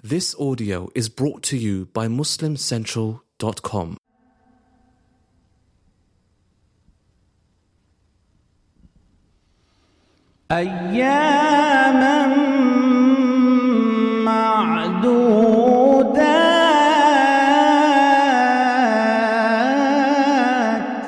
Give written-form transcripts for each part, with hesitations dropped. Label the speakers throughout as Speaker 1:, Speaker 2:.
Speaker 1: This audio is brought to you by MuslimCentral.com.
Speaker 2: أياماً معدودات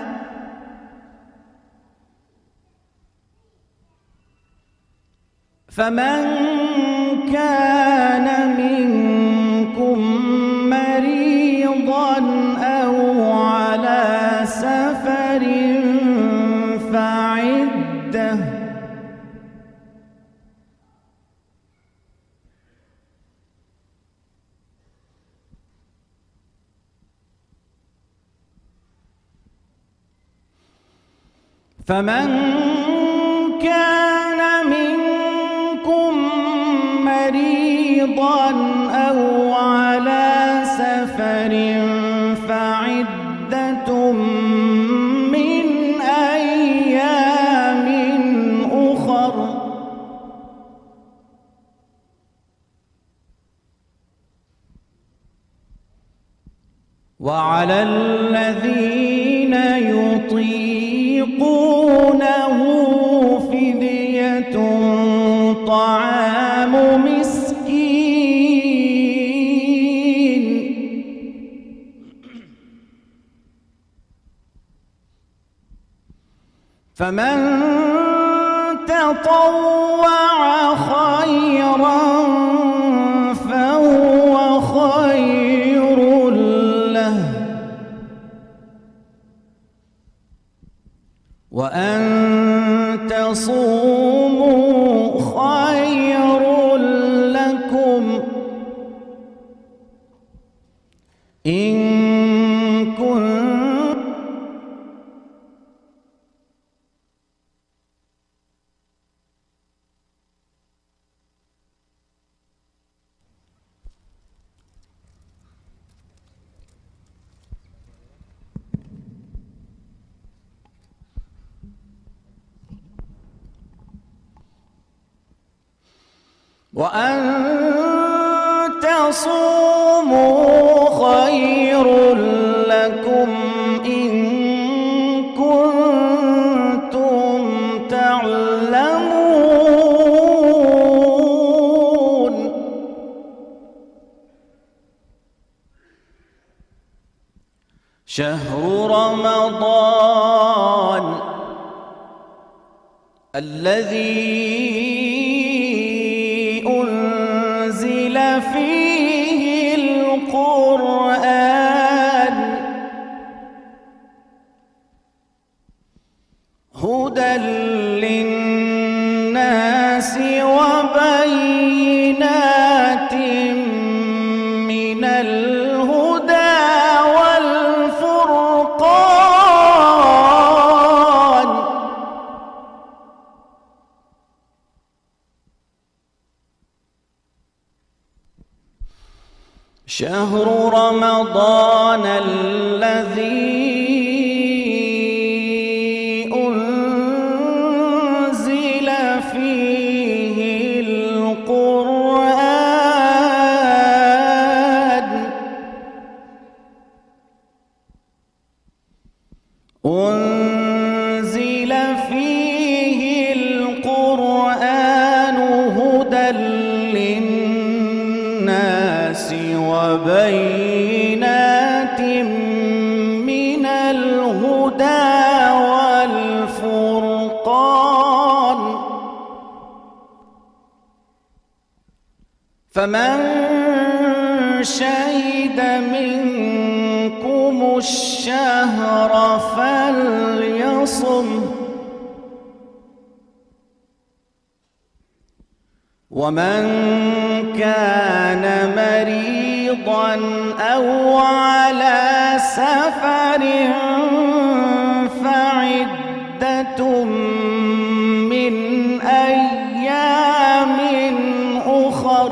Speaker 2: فمن كان منكم مريضاً أو على سفر فمن كان منكم مريضاً أو على سفر فعدة من أيام أخر وعلى الذين يطيقونه فدية طعام مسكين فمن تطوع خيرا فهو خير له وأن تصوموا خير لكم إن كنتم وأن تصوموا خير لكم إن كنتم تعلمون شهر رمضان الذي أنزل فيه القرآن هدى للناس وبينات من الهدى والفرقان شهر رمضان الذي أنزل فيه القرآن أنزل فيه القرآن هدى للناس وبينات من الهدى والفرقان فمن شهد منكم الشهر فليصم ومن كان مريضاً أو على سفر فعدة من أيام أخر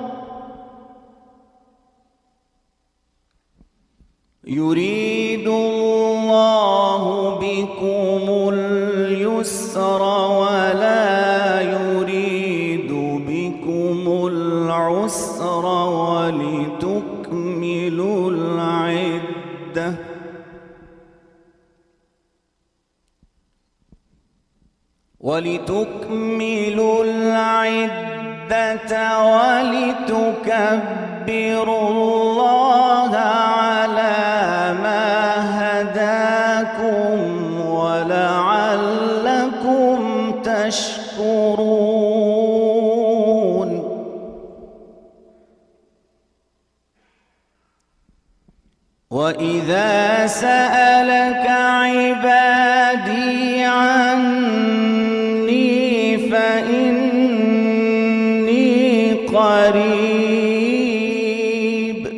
Speaker 2: يريد الله بكم اليسر ولا يريد بكم العسر ولتكملوا العدة ولتكبروا الله على ما هداكم ولعلكم تشكرون. وإذا سألك عبادي عني فإني قريب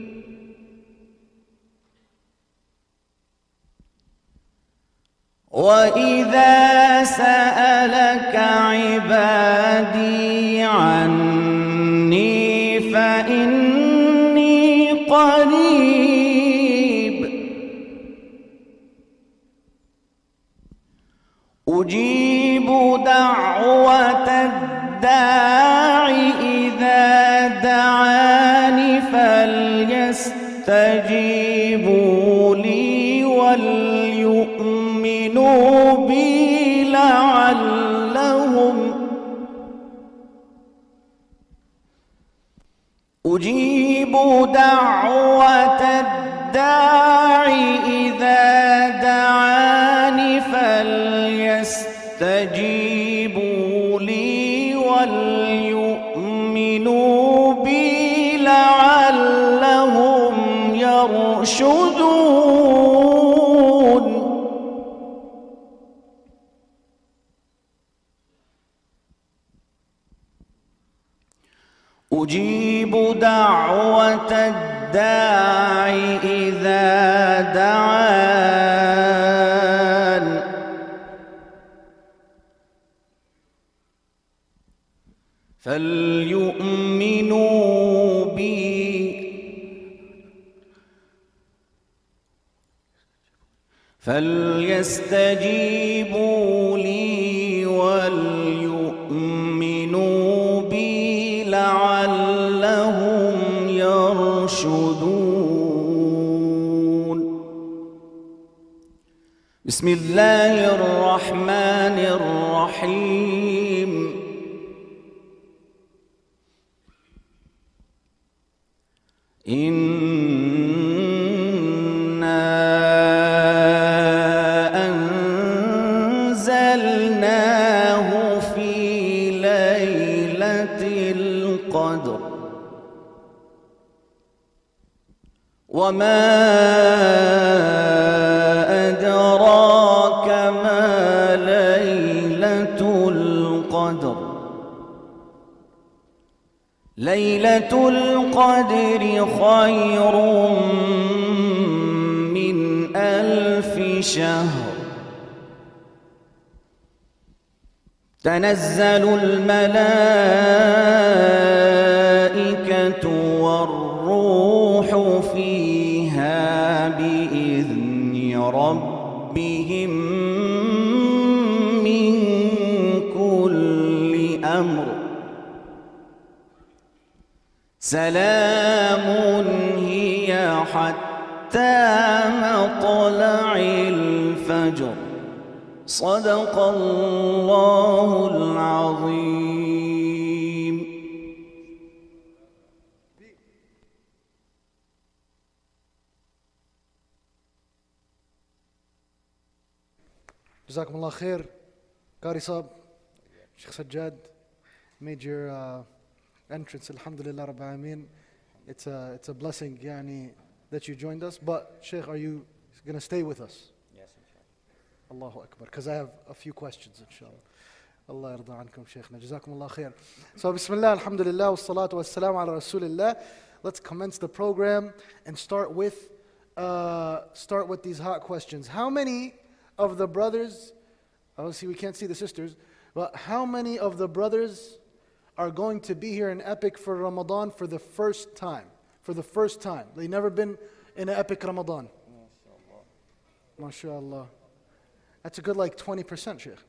Speaker 2: وإذا سألك عبادي عني فإني قريب أجيب دعوة الداع إذا دعاني فليستجيبوا لي وليؤمنوا بي لعلهم أجيب دعوة الداع إذا دعاني فليستجيبوا لي وليؤمنوا بي لعلهم يرشدون. أجيب دعوة الداع إذا دعان فليؤمنوا بي فليستجيبوا لي وليؤمنوا بي لعلهم يرشدون. بسم الله الرحمن الرحيم. إنا أنزلناه في ليلة القدر وما أدراك ما ليلة القدر. ليلة القدر خير من 1000 شهر. تنزل الملائكة والروح فيها بإذن ربهم من كل أمر. سلام هي حتى مطلع الفجر. صدق الله العظيم.
Speaker 3: جزاكم الله خير. Qari Saab, Sheikh Sajjad made your entrance. Alhamdulillah Rabbil Alameen. It's a blessing yani, that you joined us. But Sheikh, are you going to stay with us?
Speaker 4: Yes, inshallah.
Speaker 3: Allahu Akbar. Because I have a few questions, inshallah. Allah yarda ankum, Sheikhna. Jazakum Allah khair. So, Bismillah, Alhamdulillah, wassalatu wassalamu ala Rasulillah. Let's commence the program and start with these hot questions. How many of the brothers, obviously we can't see the sisters, but how many of the brothers are going to be here in Epic for Ramadan for the first time? For the first time. They've never been in an Epic Ramadan. MashaAllah. That's a good like 20%, Sheikh.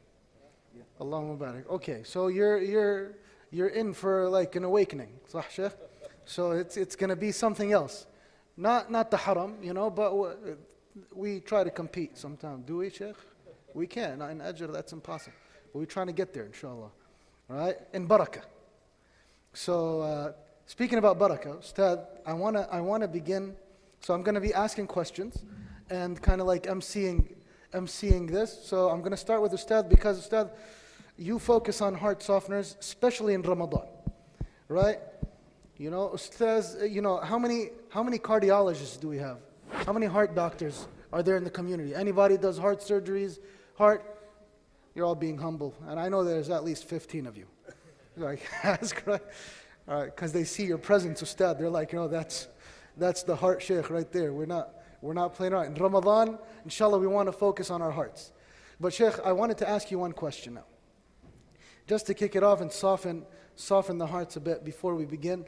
Speaker 3: Allahumma barak. Okay, so you're in for like an awakening. Sah, Sheikh? So it's going to be something else. Not the haram, but we try to compete sometimes. Do we, Sheikh? We can. In Ajr, that's impossible. But we're trying to get there, inshallah. Right? In barakah. So, speaking about barakah, Ustad, I wanna begin. So I'm going to be asking questions and kind of like emceeing this. So I'm going to start with Ustad because, Ustad, you focus on heart softeners, especially in Ramadan. Right? Ustaz, how many cardiologists do we have? How many heart doctors are there in the community? Anybody does heart surgeries, you're all being humble. And I know there's at least 15 of you. Like, ask, right? All right, because they see your presence, Ustad. They're like, that's the heart sheikh right there. We're not playing around. In Ramadan, inshallah, we want to focus on our hearts. But Sheikh, I wanted to ask you one question now. Just to kick it off and soften the hearts a bit before we begin.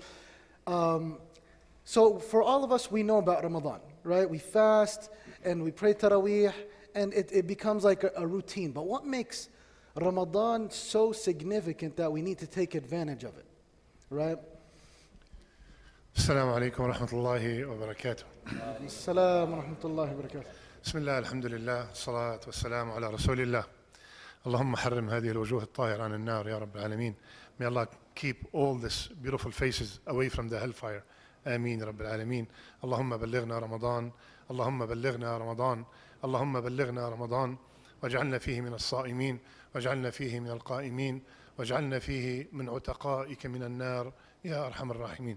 Speaker 3: So for all of us, we know about Ramadan, right? We fast and we pray Taraweeh, and it becomes like a routine. But what makes Ramadan so significant that we need to take advantage of it, right?
Speaker 4: Assalamu alaikum wa rahmatullahi wa barakatuh.
Speaker 3: Assalamu wa rahmatullahi wa barakatuh.
Speaker 4: Bismillah, alhamdulillah, salatu wa salamu ala rasulillah. Allahumma harrim hadhihi al-wujuh al-tahir an al-nar, ya Rabb al-alameen. May Allah keep all these beautiful faces away from the hellfire. Ameen, Rabb al-alameen. Allahumma ballighna Ramadan. Allahumma ballighna Ramadan. Allahumma ballighna Ramadan. واجعلنا فيه من الصائمين واجعلنا فيه من القائمين واجعلنا فيه من عتقائك من النار يا أرحم الراحمين.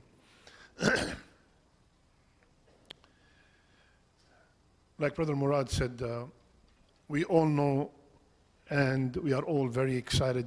Speaker 4: Like Brother Murad said, we all know and we are all very excited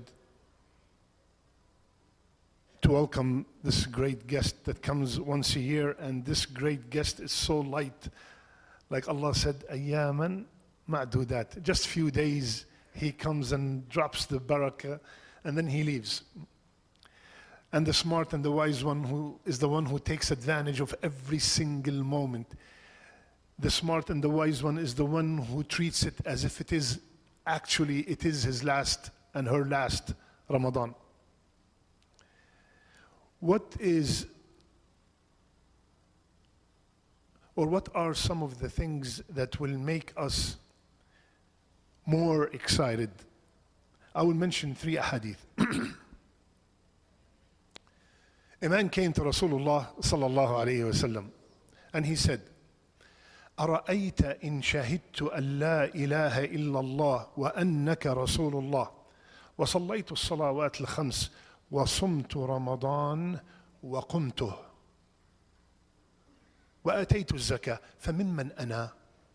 Speaker 4: to welcome this great guest that comes once a year, and this great guest is so light. Like Allah said, أياما معدودات. Just few days he comes and drops the barakah and then he leaves. And the smart and the wise one who is the one who takes advantage of every single moment. The smart and the wise one is the one who treats it as if it is his last and her last Ramadan. What are some of the things that will make us more excited? I will mention 3 ahadith. A man came to Rasulullah sallallahu alayhi wa sallam and he said, أرأيت إن شهدت أن لا إله إلا الله وأنك رسول الله وصليت الصلوات الخمس وصمت رمضان وقمته وآتيت الزكاة فممن أنا؟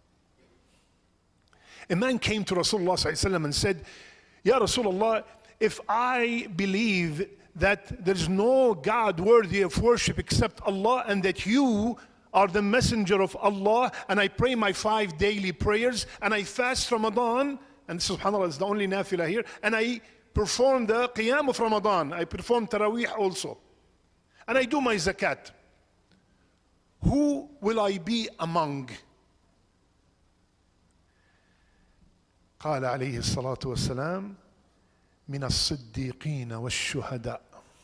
Speaker 4: A man came to Rasulullah sallallahu alayhi wa sallam and said, Ya Rasulullah, if I believe that there is no God worthy of worship except Allah, and that you are the messenger of Allah, and I pray my 5 daily prayers, and I fast Ramadan, and subhanAllah is the only nafilah here, and I perform the qiyam of Ramadan, I perform Taraweeh also, and I do my zakat, who will I be among? قال عليه الصلاة والسلام من الصديقين والشهداء.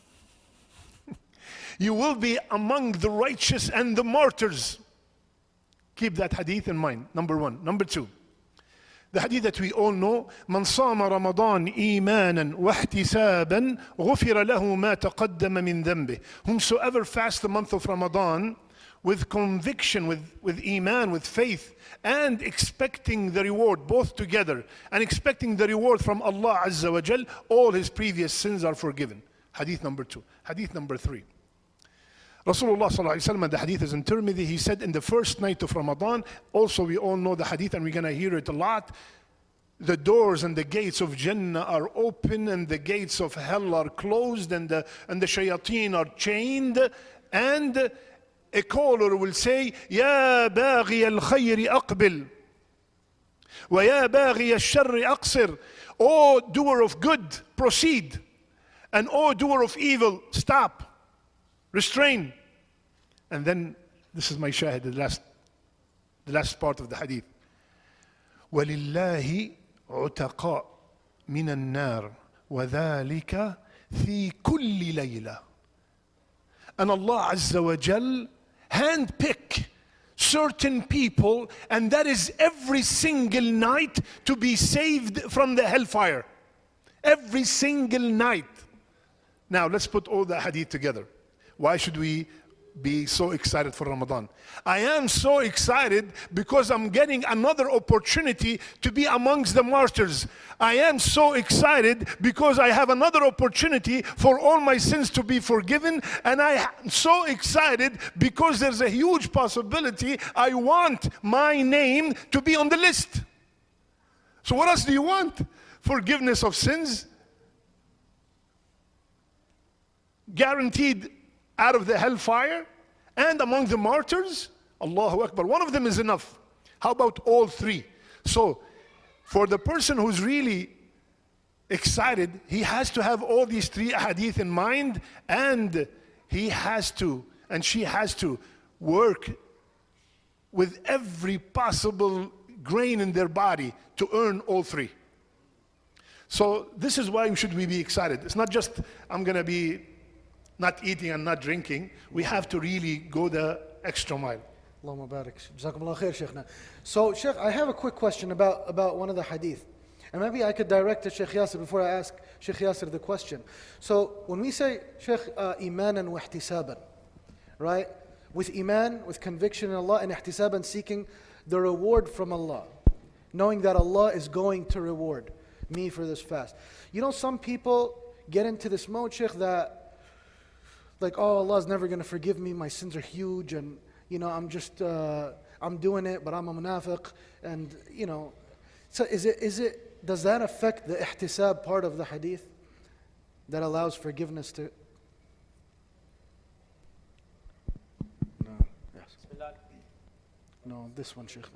Speaker 4: You will be among the righteous and the martyrs. Keep that hadith in mind, number 1. Number 2, the hadith that we all know, من صام رمضان إيمانا واحتسابا غفر له ما تقدم من ذنبه. Whomsoever fasts the month of Ramadan with conviction, with iman, with faith, and expecting the reward, both together, and expecting the reward from Allah Azza wa Jal, all his previous sins are forgiven. Hadith number 2. Hadith number 3. Rasulullah sallallahu alayhi wa sallam, the hadith is in Tirmidhi, he said in the first night of Ramadan, also we all know the hadith and we're going to hear it a lot, the doors and the gates of Jannah are open and the gates of hell are closed and the shayateen are chained, and a caller will say, يا باغي الخير أقبل ويا باغي الشر أقصر. O doer of good, proceed, and O doer of evil, stop, restrain. And then, this is my shahid, the last part of the hadith. وَلِلَّهِ عُتَقَاء مِنَ النَّارِ وَذَلِكَ فِي كُلِّ لَيْلَةٍ. and Allah Azza wa Jal handpick certain people, and that is every single night to be saved from the hellfire. Every single night. Now let's put all the hadith together. Why should we be so excited for Ramadan? I am so excited because I'm getting another opportunity to be amongst the martyrs. I am so excited because I have another opportunity for all my sins to be forgiven. And I am so excited because there's a huge possibility I want my name to be on the list. So what else do you want? Forgiveness of sins, guaranteed out of the hellfire, and among the martyrs. Allahu Akbar. One of them is enough. How about all three? So for the person who's really excited, he has to have all these three hadith in mind, and he has to, and she has to work with every possible grain in their body to earn all three. So this is why should we be excited. It's not just I'm going to be not eating and not drinking. We have to really go the extra mile.
Speaker 3: Allahumma barik. Jazakumullah khair, Shaykhna. So, Shaykh, I have a quick question about one of the hadith. And maybe I could direct to Shaykh Yasir before I ask Shaykh Yasir the question. So, when we say, Shaykh, imanan wa ihtisaban, right? With iman, with conviction in Allah, and ihtisaban, seeking the reward from Allah. Knowing that Allah is going to reward me for this fast. You know, some people get into this mode, Shaykh, that like, oh, Allah's never going to forgive me, my sins are huge, and, you know, I'm doing it, but I'm a munafiq, and, you know. So does that affect the ihtisab part of the hadith that allows forgiveness to? No, yes. No, this one, Shaykh.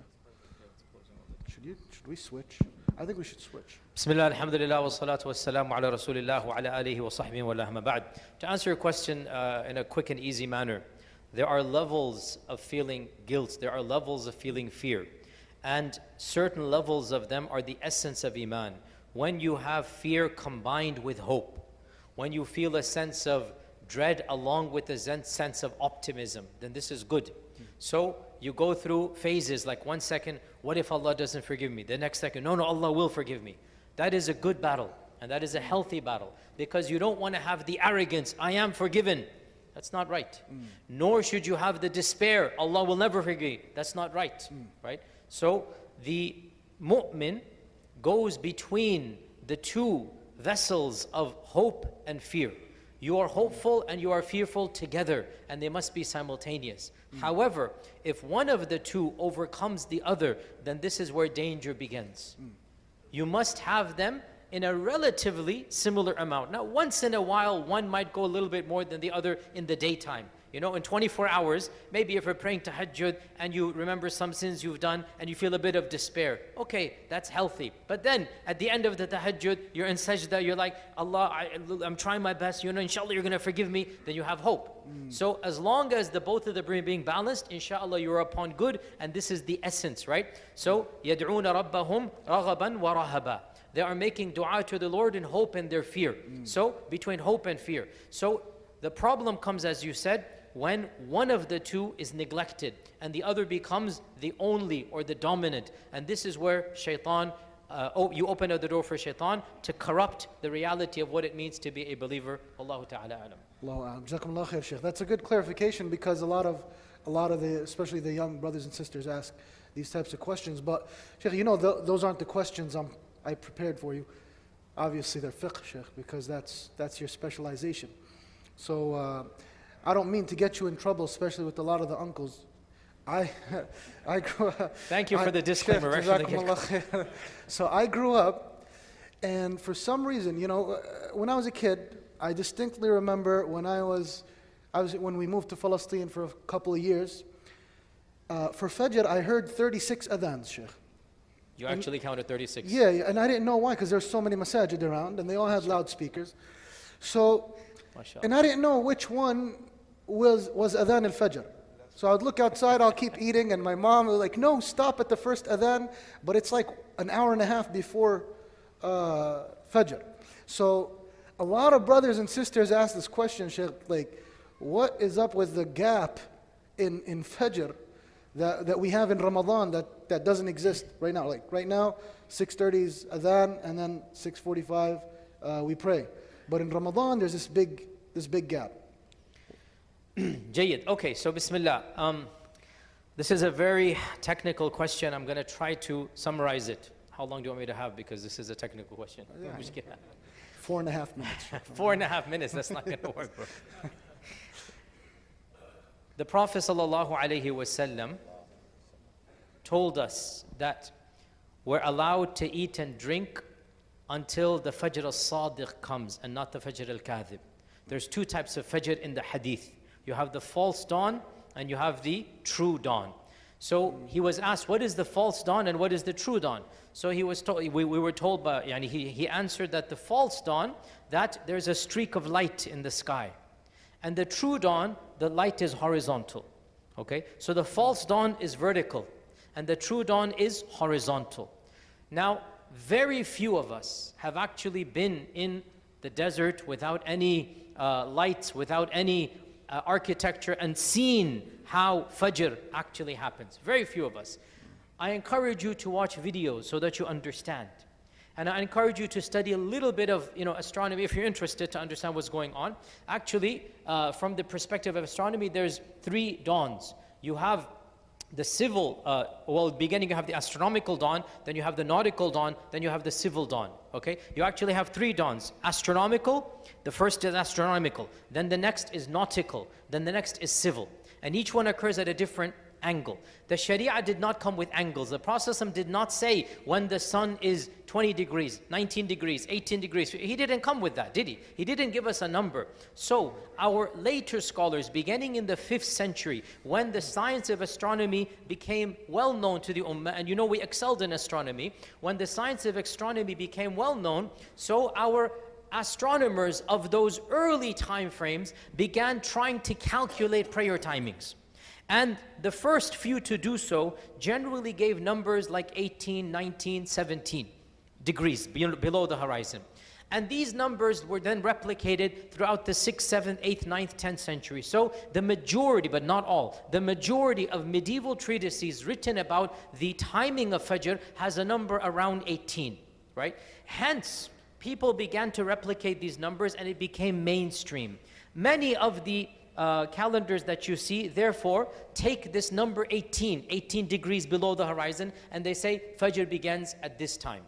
Speaker 3: Should we switch? I think we should switch.
Speaker 5: Bismillah, alhamdulillah, wa salatu wa salamu ala rasulillah wa ala alihi wa sahbihi wa lahma ba'd. To answer your question in a quick and easy manner, there are levels of feeling guilt, there are levels of feeling fear. And certain levels of them are the essence of iman. When you have fear combined with hope, when you feel a sense of dread along with a sense of optimism, then this is good. So you go through phases, like 1 second, what if Allah doesn't forgive me? The next second, no, Allah will forgive me. That is a good battle, and that is a healthy battle, because you don't want to have the arrogance, I am forgiven. That's not right. Nor should you have the despair, Allah will never forgive me. That's not right, right? So the mu'min goes between the two vessels of hope and fear. You are hopeful and you are fearful together, and they must be simultaneous. However, if one of the two overcomes the other, then this is where danger begins. You must have them in a relatively similar amount. Now, once in a while, one might go a little bit more than the other in the daytime. You know, in 24 hours, maybe if you're praying tahajjud and you remember some sins you've done and you feel a bit of despair, okay, that's healthy. But then, at the end of the tahajjud, you're in sajda, you're like, Allah, I'm trying my best, you know, inshallah you're going to forgive me, then you have hope. So as long as the both of them are being balanced, inshallah you're upon good, and this is the essence, right? So, يَدْعُونَ رَبَّهُمْ رَغَبًا وَرَهَبًا. They are making dua to the Lord in hope and their fear. So, between hope and fear. So, the problem comes, as you said, when one of the two is neglected and the other becomes the only or the dominant. And this is where shaitan, you open up the door for shaitan to corrupt the reality of what it means to be a believer. Allahu ta'ala alam.
Speaker 3: Allahu a'lam. Jazakumullah khair, Shaykh. That's a good clarification, because a lot of the, especially the young brothers and sisters, ask these types of questions. But Shaykh, you know, those aren't the questions I prepared for you. Obviously they're fiqh, Shaykh, because that's your specialization. So I don't mean to get you in trouble, especially with a lot of the uncles. I grew up.
Speaker 5: Thank you for the disclaimer.
Speaker 3: So I grew up, and for some reason, you know, when I was a kid, I distinctly remember when we moved to Palestine for a couple of years. For Fajr, I heard 36 adhans, Sheikh.
Speaker 5: You actually counted 36.
Speaker 3: Yeah, and I didn't know why, because there's so many masajid around, and they all had loudspeakers. So, and I didn't know which one was adhan al-Fajr. So I would look outside, I'll keep eating, and my mom was like, no, stop at the first adhan, but it's like an hour and a half before Fajr. So a lot of brothers and sisters ask this question, Sheikh, like, what is up with the gap in Fajr that we have in Ramadan that doesn't exist right now? Like right now, 6:30 is adhan, and then 6:45 we pray. But in Ramadan, there's this big gap.
Speaker 5: Jayyid. Okay, so Bismillah. This is a very technical question. I'm going to try to summarize it. How long do you want me to have? Because this is a technical question.
Speaker 3: 4.5 minutes.
Speaker 5: 4.5 minutes, that's not going to work, bro. The Prophet ﷺ told us that we're allowed to eat and drink until the Fajr al-Sadiq comes and not the Fajr al-Kadhib. There's two types of Fajr in the hadith. You have the false dawn and you have the true dawn. So he was asked, what is the false dawn and what is the true dawn? So he was told, we were told by, he answered that the false dawn, that there's a streak of light in the sky. And the true dawn, the light is horizontal. Okay? So the false dawn is vertical and the true dawn is horizontal. Now, very few of us have actually been in the desert without any lights, without any architecture, and seen how Fajr actually happens. Very few of us. I encourage you to watch videos so that you understand. And I encourage you to study a little bit of astronomy if you're interested to understand what's going on. Actually, from the perspective of astronomy, there's 3 dawns. You have the civil, beginning you have the astronomical dawn, then you have the nautical dawn, then you have the civil dawn, okay? You actually have 3 dawns. Astronomical, the first is astronomical, then the next is nautical, then the next is civil. And each one occurs at a different angle. The Sharia did not come with angles. The Prophet ﷺ did not say when the sun is 20 degrees, 19 degrees, 18 degrees. He didn't come with that, did he? He didn't give us a number. So our later scholars, beginning in the 5th century, when the science of astronomy became well known to the Ummah, and we excelled in astronomy, when the science of astronomy became well known, so our astronomers of those early time frames began trying to calculate prayer timings. And the first few to do so generally gave numbers like 18, 19, 17 degrees below the horizon. And these numbers were then replicated throughout the 6th, 7th, 8th, 9th, 10th century. So the majority, but not all, the majority of medieval treatises written about the timing of Fajr has a number around 18, right? Hence, people began to replicate these numbers and it became mainstream. Many of the calendars that you see, therefore, take this number 18 degrees below the horizon, and they say Fajr begins at this time.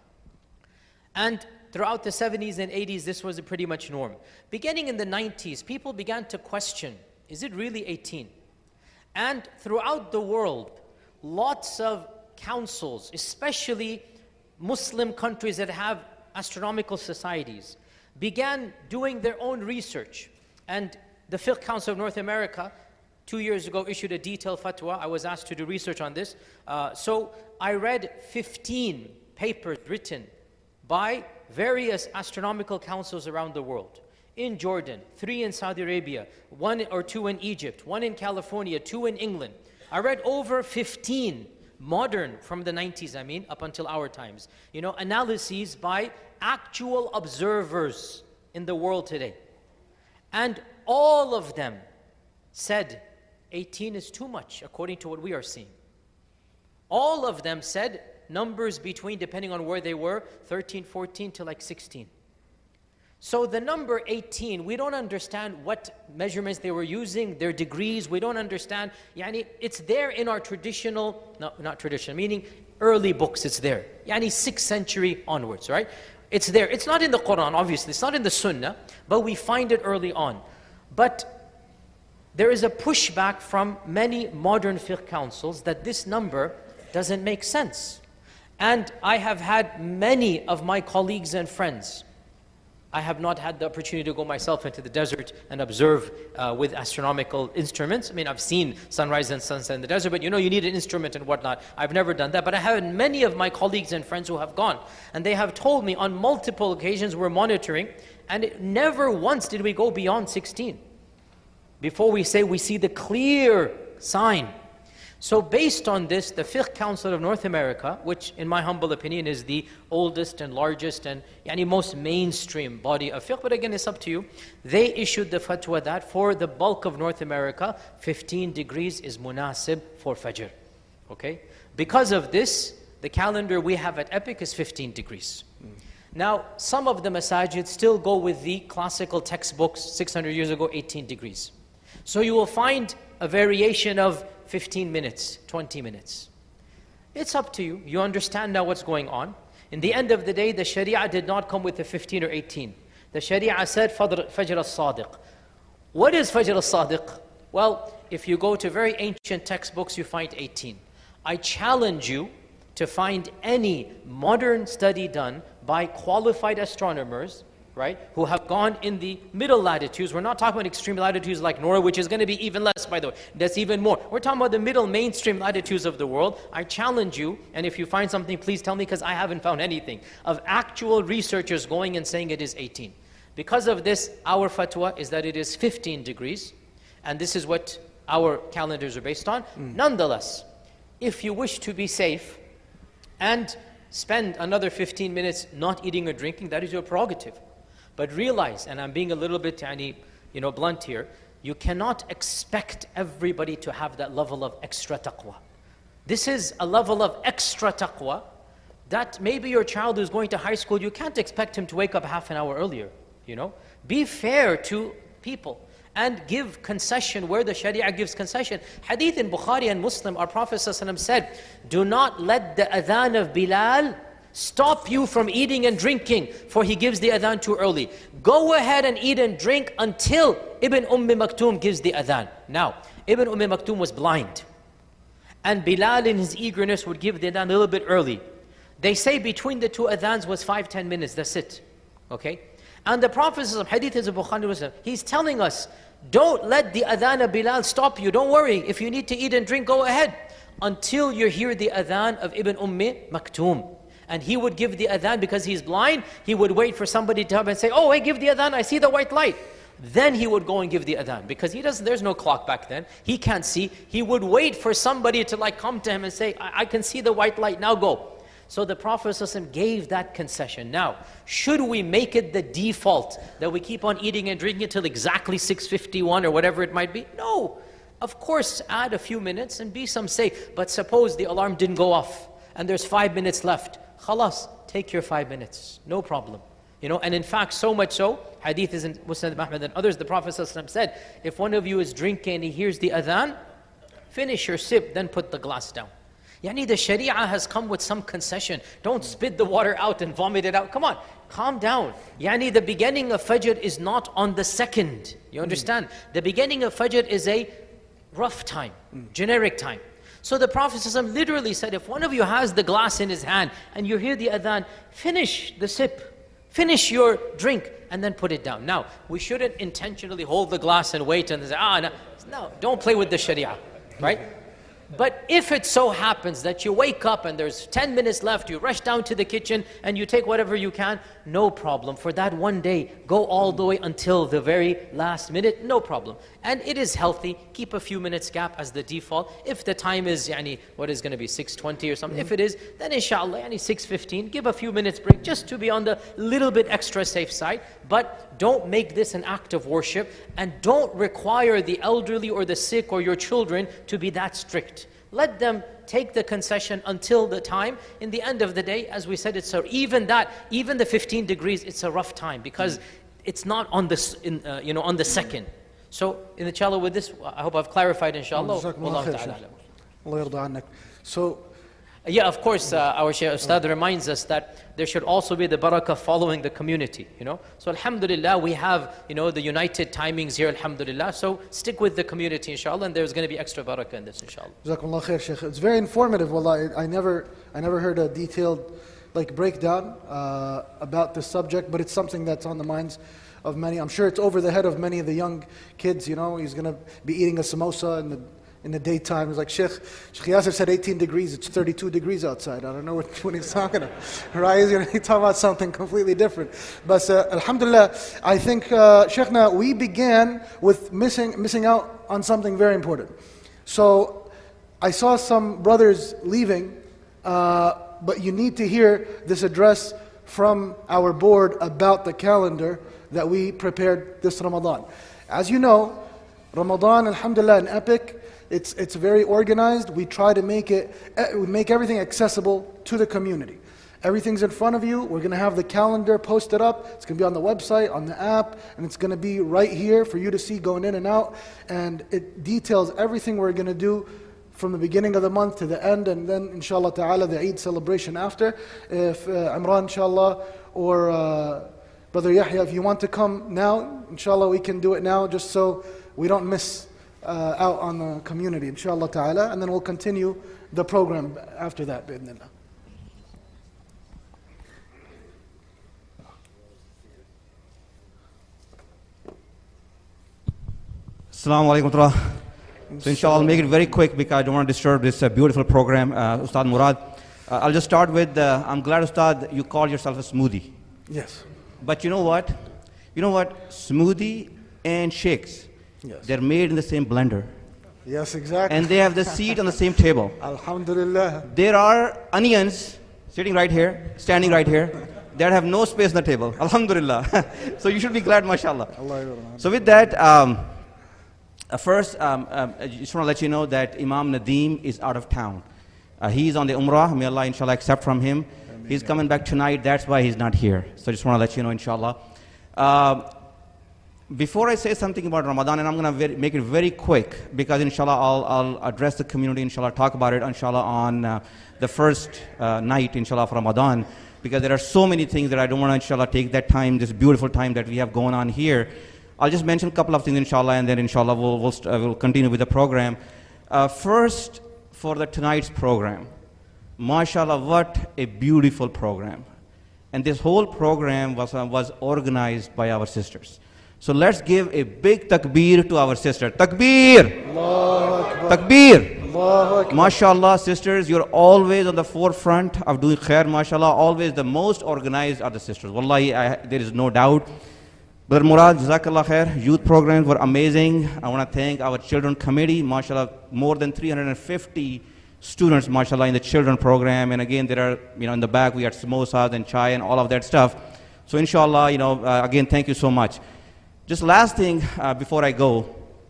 Speaker 5: And throughout the 70s and 80s, this was pretty much norm. Beginning in the 90s, people began to question, is it really 18? And throughout the world, lots of councils, especially Muslim countries that have astronomical societies, began doing their own research. And the Fiqh Council of North America, 2 years ago, issued a detailed fatwa. I was asked to do research on this. So I read 15 papers written by various astronomical councils around the world. In Jordan, 3 in Saudi Arabia, 1 or 2 in Egypt, 1 in California, 2 in England. I read over 15 modern, from the 90s, up until our times, analyses by actual observers in the world today. And all of them said 18 is too much according to what we are seeing. All of them said numbers between, depending on where they were, 13, 14 to like 16. So the number 18, we don't understand what measurements they were using, their degrees, we don't understand. It's there in our traditional, not traditional, meaning early books, it's there. 6th century onwards, right? It's there. It's not in the Quran, obviously. It's not in the Sunnah, but we find it early on. But there is a pushback from many modern fiqh councils that this number doesn't make sense. And I have had many of my colleagues and friends. I have not had the opportunity to go myself into the desert and observe with astronomical instruments. I've seen sunrise and sunset in the desert, but you need an instrument and whatnot. I've never done that, but I have many of my colleagues and friends who have gone. And they have told me on multiple occasions we're monitoring, and never once did we go beyond 16. Before we say we see the clear sign. So based on this, the Fiqh Council of North America, which in my humble opinion is the oldest and largest and most mainstream body of fiqh, but again it's up to you, they issued the fatwa that for the bulk of North America, 15 degrees is munasib for Fajr. Okay? Because of this, the calendar we have at Epic is 15 degrees. Now, some of the masajid still go with the classical textbooks 600 years ago, 18 degrees. So you will find a variation of 15 minutes, 20 minutes. It's up to you. You understand now what's going on. In the end of the day, the Sharia did not come with the 15 or 18. The Sharia said Fajr al-Sadiq. What is Fajr al-Sadiq? Well, if you go to very ancient textbooks, you find 18. I challenge you to find any modern study done by qualified astronomers, right, who have gone in the middle latitudes. We're not talking about extreme latitudes like Norway, which is going to be even less, by the way. That's even more. We're talking about the middle mainstream latitudes of the world. I challenge you, and if you find something, please tell me, because I haven't found anything, of actual researchers going and saying it is 18. Because of this, our fatwa is that it is 15 degrees, and this is what our calendars are based on. Nonetheless, if you wish to be safe and spend another 15 minutes not eating or drinking, that is your prerogative. But realize, and I'm being a little bit blunt here, you cannot expect everybody to have that level of extra taqwa. This is a level of extra taqwa that maybe your child who's going to high school, you can't expect him to wake up half an hour earlier. Be fair to people and give concession where the Sharia gives concession. Hadith in Bukhari and Muslim, our Prophet ﷺ said, do not let the adhan of Bilal stop you from eating and drinking, for he gives the adhan too early. Go ahead and eat and drink until Ibn Maktoum gives the adhan. Now, Ibn Maktoum was blind, and Bilal in his eagerness would give the adhan a little bit early. They say between the two adhans was 5-10 minutes, that's it. Okay? And the Prophet, hadith is Bukhari, he's telling us, don't let the adhan of Bilal stop you. Don't worry, if you need to eat and drink, go ahead, until you hear the adhan of Ibn Maktoum. And he would give the adhan because he's blind. He would wait for somebody to come and say, oh, hey, give the adhan, I see the white light. Then he would go and give the adhan, because there's no clock back then. He can't see. He would wait for somebody to come to him and say, I can see the white light, now go. So the Prophet ﷺ gave that concession. Now, should we make it the default that we keep on eating and drinking until exactly 6:51 or whatever it might be? No. Of course, add a few minutes and be some safe. But suppose the alarm didn't go off and there's 5 minutes left. Khalas, take your 5 minutes, no problem. And in fact, so much so, hadith is in Musnad Ahmad and others, the Prophet ﷺ said, if one of you is drinking and he hears the adhan, finish your sip, then put the glass down. The Sharia has come with some concession. Don't spit the water out and vomit it out. Come on, calm down. The beginning of Fajr is not on the second. You understand? The beginning of Fajr is a rough time, generic time. So the Prophet ﷺ literally said, if one of you has the glass in his hand and you hear the adhan, finish the sip, finish your drink, and then put it down. Now, we shouldn't intentionally hold the glass and wait and say, no, don't play with the Sharia, right? But if it so happens that you wake up and there's 10 minutes left, you rush down to the kitchen and you take whatever you can, no problem. For that one day, go all the way until the very last minute, no problem. And it is healthy, keep a few minutes gap as the default. If the time is, what is going to be, 6:20 or something, if it is, then inshallah, 6:15, give a few minutes break just to be on the little bit extra safe side. But don't make this an act of worship, and don't require the elderly or the sick or your children to be that strict. Let them take the concession until the time. In the end of the day, as we said, even the 15 degrees, it's a rough time, because it's not on the second. So, inshallah, with this, I hope I've clarified, inshallah.
Speaker 3: So,
Speaker 5: yeah, of course, our Shaykh Ustad reminds us that there should also be the barakah following the community, So alhamdulillah, we have, the united timings here, alhamdulillah. So stick with the community, inshallah, and there's going to be extra barakah in this, inshallah.
Speaker 3: Jazakumullah khair, Shaykh. It's very informative, wallah. I never heard a detailed breakdown about this subject, but it's something that's on the minds of many. I'm sure it's over the head of many of the young kids, He's going to be eating a samosa in the daytime. It's like, Sheikh Yasser said 18 degrees, it's 32 degrees outside. I don't know what he's talking about. Right? He's talking about something completely different. But alhamdulillah, I think, Sheikhna, we began with missing out on something very important. So, I saw some brothers leaving, but you need to hear this address from our board about the calendar that we prepared this Ramadan. As you know, Ramadan, alhamdulillah, and Epic, it's very organized. We try to make everything accessible to the community. Everything's in front of you. We're going to have the calendar posted up. It's going to be on the website, on the app, and it's going to be right here for you to see going in and out. And it details everything we're going to do from the beginning of the month to the end, and then inshallah ta'ala the Eid celebration after. If Imran inshallah or Brother Yahya, if you want to come now, inshallah we can do it now just so we don't miss out on the community, inshallah ta'ala, and then we'll continue the program after that, bi'idhnillah.
Speaker 6: Assalamu alaikum wa rahmatullah. So inshallah I'll make it very quick because I don't want to disturb this beautiful program, Ustad Murad. I'll just start with, I'm glad Ustad you call yourself a smoothie.
Speaker 3: Yes.
Speaker 6: But you know what? Smoothie and shakes,
Speaker 3: Yes.
Speaker 6: they're made in the same blender.
Speaker 3: Yes, exactly.
Speaker 6: And they have the seat on the same table.
Speaker 3: Alhamdulillah.
Speaker 6: There are onions sitting right here, standing right here, that have no space on the table. Alhamdulillah. So you should be glad, mashallah. So with that, first, I just want to let you know that Imam Nadeem is out of town. He's on the Umrah. May Allah, inshallah, accept from him. He's coming back tonight. That's why he's not here. So I just want to let you know, inshallah. Before I say something about Ramadan, and I'm going to make it very quick, because inshallah I'll address the community, inshallah, talk about it, inshallah, on the first night, inshallah, of Ramadan, because there are so many things that I don't want to, inshallah, take that time, this beautiful time that we have going on here. I'll just mention a couple of things, inshallah, and then inshallah we'll continue with the program. First, for tonight's program, mashallah, what a beautiful program. And this whole program was organized by our sisters. So let's give a big takbir to our sister. Takbir! Takbir! Mashallah, sisters, you're always on the forefront of doing khair, mashallah. Always the most organized are the sisters. Wallahi, there is no doubt. Brother Murad, Jazakallah khair, youth programs were amazing. I want to thank our children committee, mashallah, more than 350 students, mashallah, in the children program. And again, there are, in the back, we had samosas and chai and all of that stuff. So inshallah, again, thank you so much. Just last thing before I go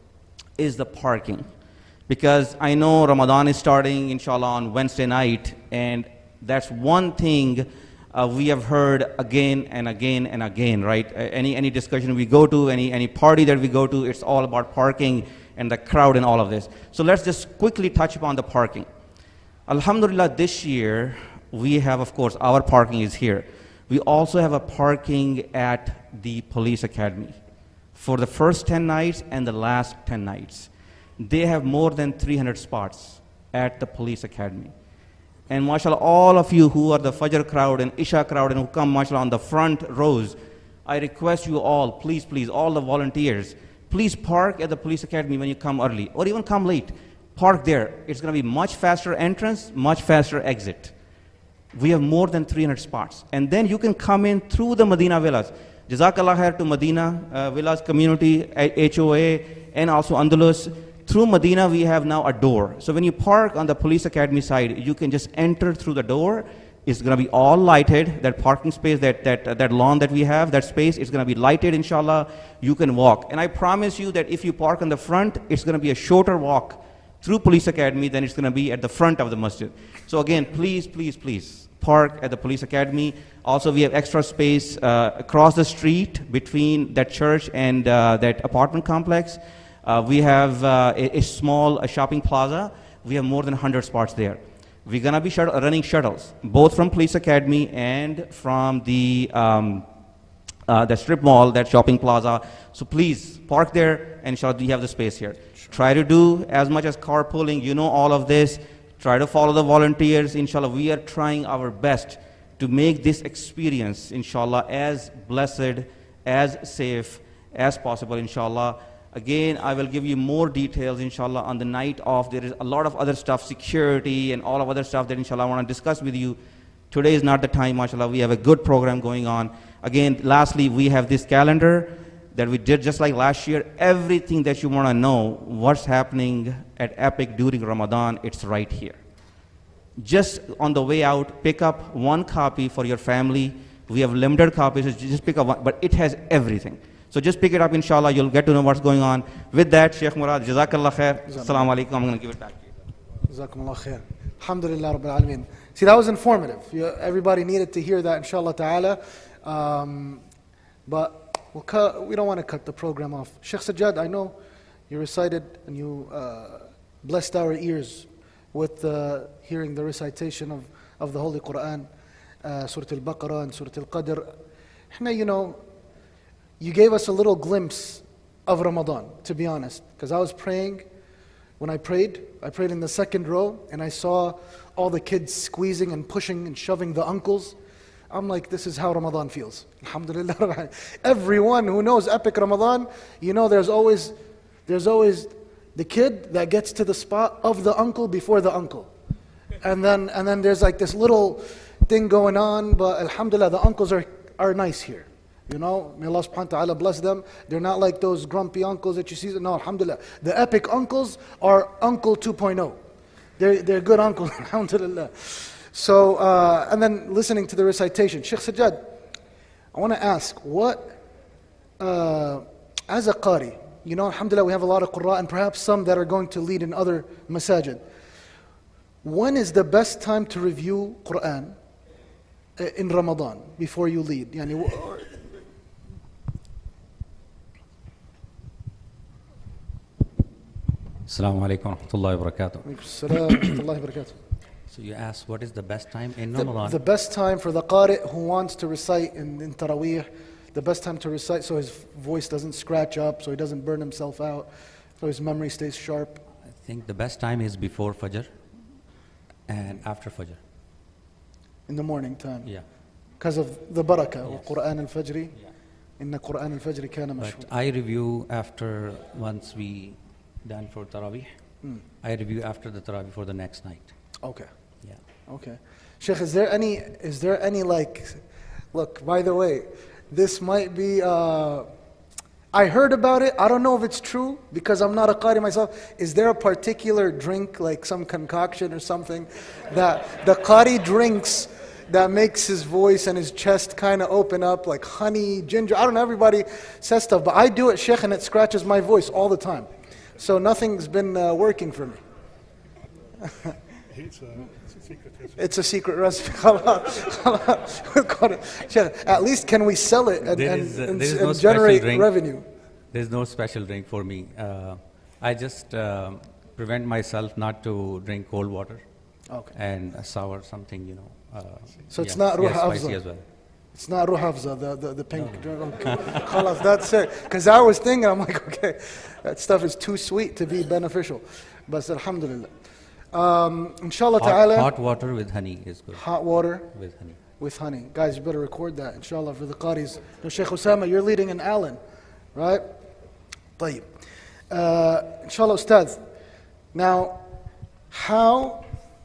Speaker 6: is the parking. Because I know Ramadan is starting, inshallah, on Wednesday night. And that's one thing we have heard again and again and again, right? Any discussion we go to, any party that we go to, it's all about parking and the crowd and all of this. So let's just quickly touch upon the parking. Alhamdulillah, this year, we have, of course, our parking is here. We also have a parking at the police academy for the first 10 nights and the last 10 nights. They have more than 300 spots at the police academy. And mashallah, all of you who are the Fajr crowd and Isha crowd and who come, mashallah, on the front rows, I request you all, please, all the volunteers, please park at the police academy when you come early, or even come late. Park there. It's going to be much faster entrance, much faster exit. We have more than 300 spots. And then you can come in through the Medina Villas. Jazakallah khair to Medina Villas community, HOA, and also Andalus. Through Medina, we have now a door. So when you park on the police academy side, you can just enter through the door. It's going to be all lighted. That parking space, that lawn that we have, that space, is going to be lighted, inshallah. You can walk. And I promise you that if you park on the front, it's going to be a shorter walk through police academy than it's going to be at the front of the masjid. So again, please, park at the police academy. Also, we have extra space across the street between that church and that apartment complex. We have a small shopping plaza. We have more than 100 spots there. We're going to be running shuttles, both from Police Academy and from the strip mall, that shopping plaza. So please, park there, and inshallah, you have the space here. Sure. Try to do as much as carpooling. You know all of this. Try to follow the volunteers. Inshallah, we are trying our best to make this experience, inshallah, as blessed, as safe as possible, inshallah. Again, I will give you more details, inshallah, on the night of. There is a lot of other stuff, security and all of other stuff that, inshallah, I want to discuss with you. Today is not the time, mashallah. We have a good program going on. Again, lastly, we have this calendar. that we did just like last year. Everything that you want to know, what's happening at Epic during Ramadan, it's right here. Just on the way out, pick up one copy for your family. We have limited copies, so just pick up one, but it has everything. So just pick it up, inshallah, you'll get to know what's going on. With that, Sheikh Murad, Jazakallah khair. Assalamu alaikum, I'm going to give it back to you.
Speaker 3: Jazakumullah khair. Alhamdulillah Rabbil Alameen. See, that was informative. Everybody needed to hear that, inshallah ta'ala. But we don't want to cut the program off. Sheikh Sajjad, I know you recited and you blessed our ears with hearing the recitation of the Holy Quran, Surah Al-Baqarah and Surah Al-Qadr. You gave us a little glimpse of Ramadan, to be honest. Because I was praying, when I prayed in the second row, and I saw all the kids squeezing and pushing and shoving the uncles. I'm like, this is how Ramadan feels. Alhamdulillah. Everyone who knows Epic Ramadan, there's always the kid that gets to the spot of the uncle before the uncle. And then there's like this little thing going on, but alhamdulillah, the uncles are nice here. May Allah subhanahu wa ta'ala bless them. They're not like those grumpy uncles that you see. No, alhamdulillah. The epic uncles are Uncle 2.0. They're good uncles, alhamdulillah. So, and then listening to the recitation. Sheikh Sajjad, I want to ask, as a qari, alhamdulillah, we have a lot of qurra and perhaps some that are going to lead in other masajid. When is the best time to review Quran in Ramadan before you lead?
Speaker 7: Assalamu alaikum wa rahmatullahi wa
Speaker 3: barakatuh.
Speaker 7: So you asked what is the best time in Ramadan?
Speaker 3: The best time for the qari who wants to recite in Taraweeh, the best time to recite so his voice doesn't scratch up, so he doesn't burn himself out, so his memory stays sharp.
Speaker 7: I think the best time is before Fajr and after Fajr.
Speaker 3: In the morning time?
Speaker 7: Yeah.
Speaker 3: Because of the barakah,
Speaker 7: Yes.
Speaker 3: Quran al-Fajri.
Speaker 7: Yeah.
Speaker 3: Inna Quran al-Fajri kana mashhur.
Speaker 7: But I review after, once we done for Taraweeh, I review after the Taraweeh for the next night.
Speaker 3: Okay.
Speaker 7: Yeah.
Speaker 3: Okay. Sheikh, is there any like, look, by the way, this might be, I heard about it, I don't know if it's true, because I'm not a qari myself. Is there a particular drink, like some concoction or something, that the qari drinks that makes his voice and his chest kind of open up, like honey, ginger? I don't know, everybody says stuff, but I do it, Sheikh, and it scratches my voice all the time. So nothing's been working for me. It's a secret recipe. At least can we sell it and
Speaker 7: no
Speaker 3: generate
Speaker 7: drink.
Speaker 3: revenue?
Speaker 7: There's no special drink for me. I just prevent myself not to drink cold water and sour something,
Speaker 3: So it's not Ruh
Speaker 7: spicy
Speaker 3: Afza.
Speaker 7: as well.
Speaker 3: It's not Ruh Afza, the pink drink. Khalas, that's it. Because I was thinking, I'm like, okay, that stuff is too sweet to be beneficial. But alhamdulillah. Inshallah ta'ala.
Speaker 7: Hot water with honey is good.
Speaker 3: Hot water
Speaker 7: With honey.
Speaker 3: with honey. Guys, you better record that, inshallah, for the qaris. No, Sheikh Osama, you're leading in Allen, right? طيب. Inshallah, Ustad. Now, how,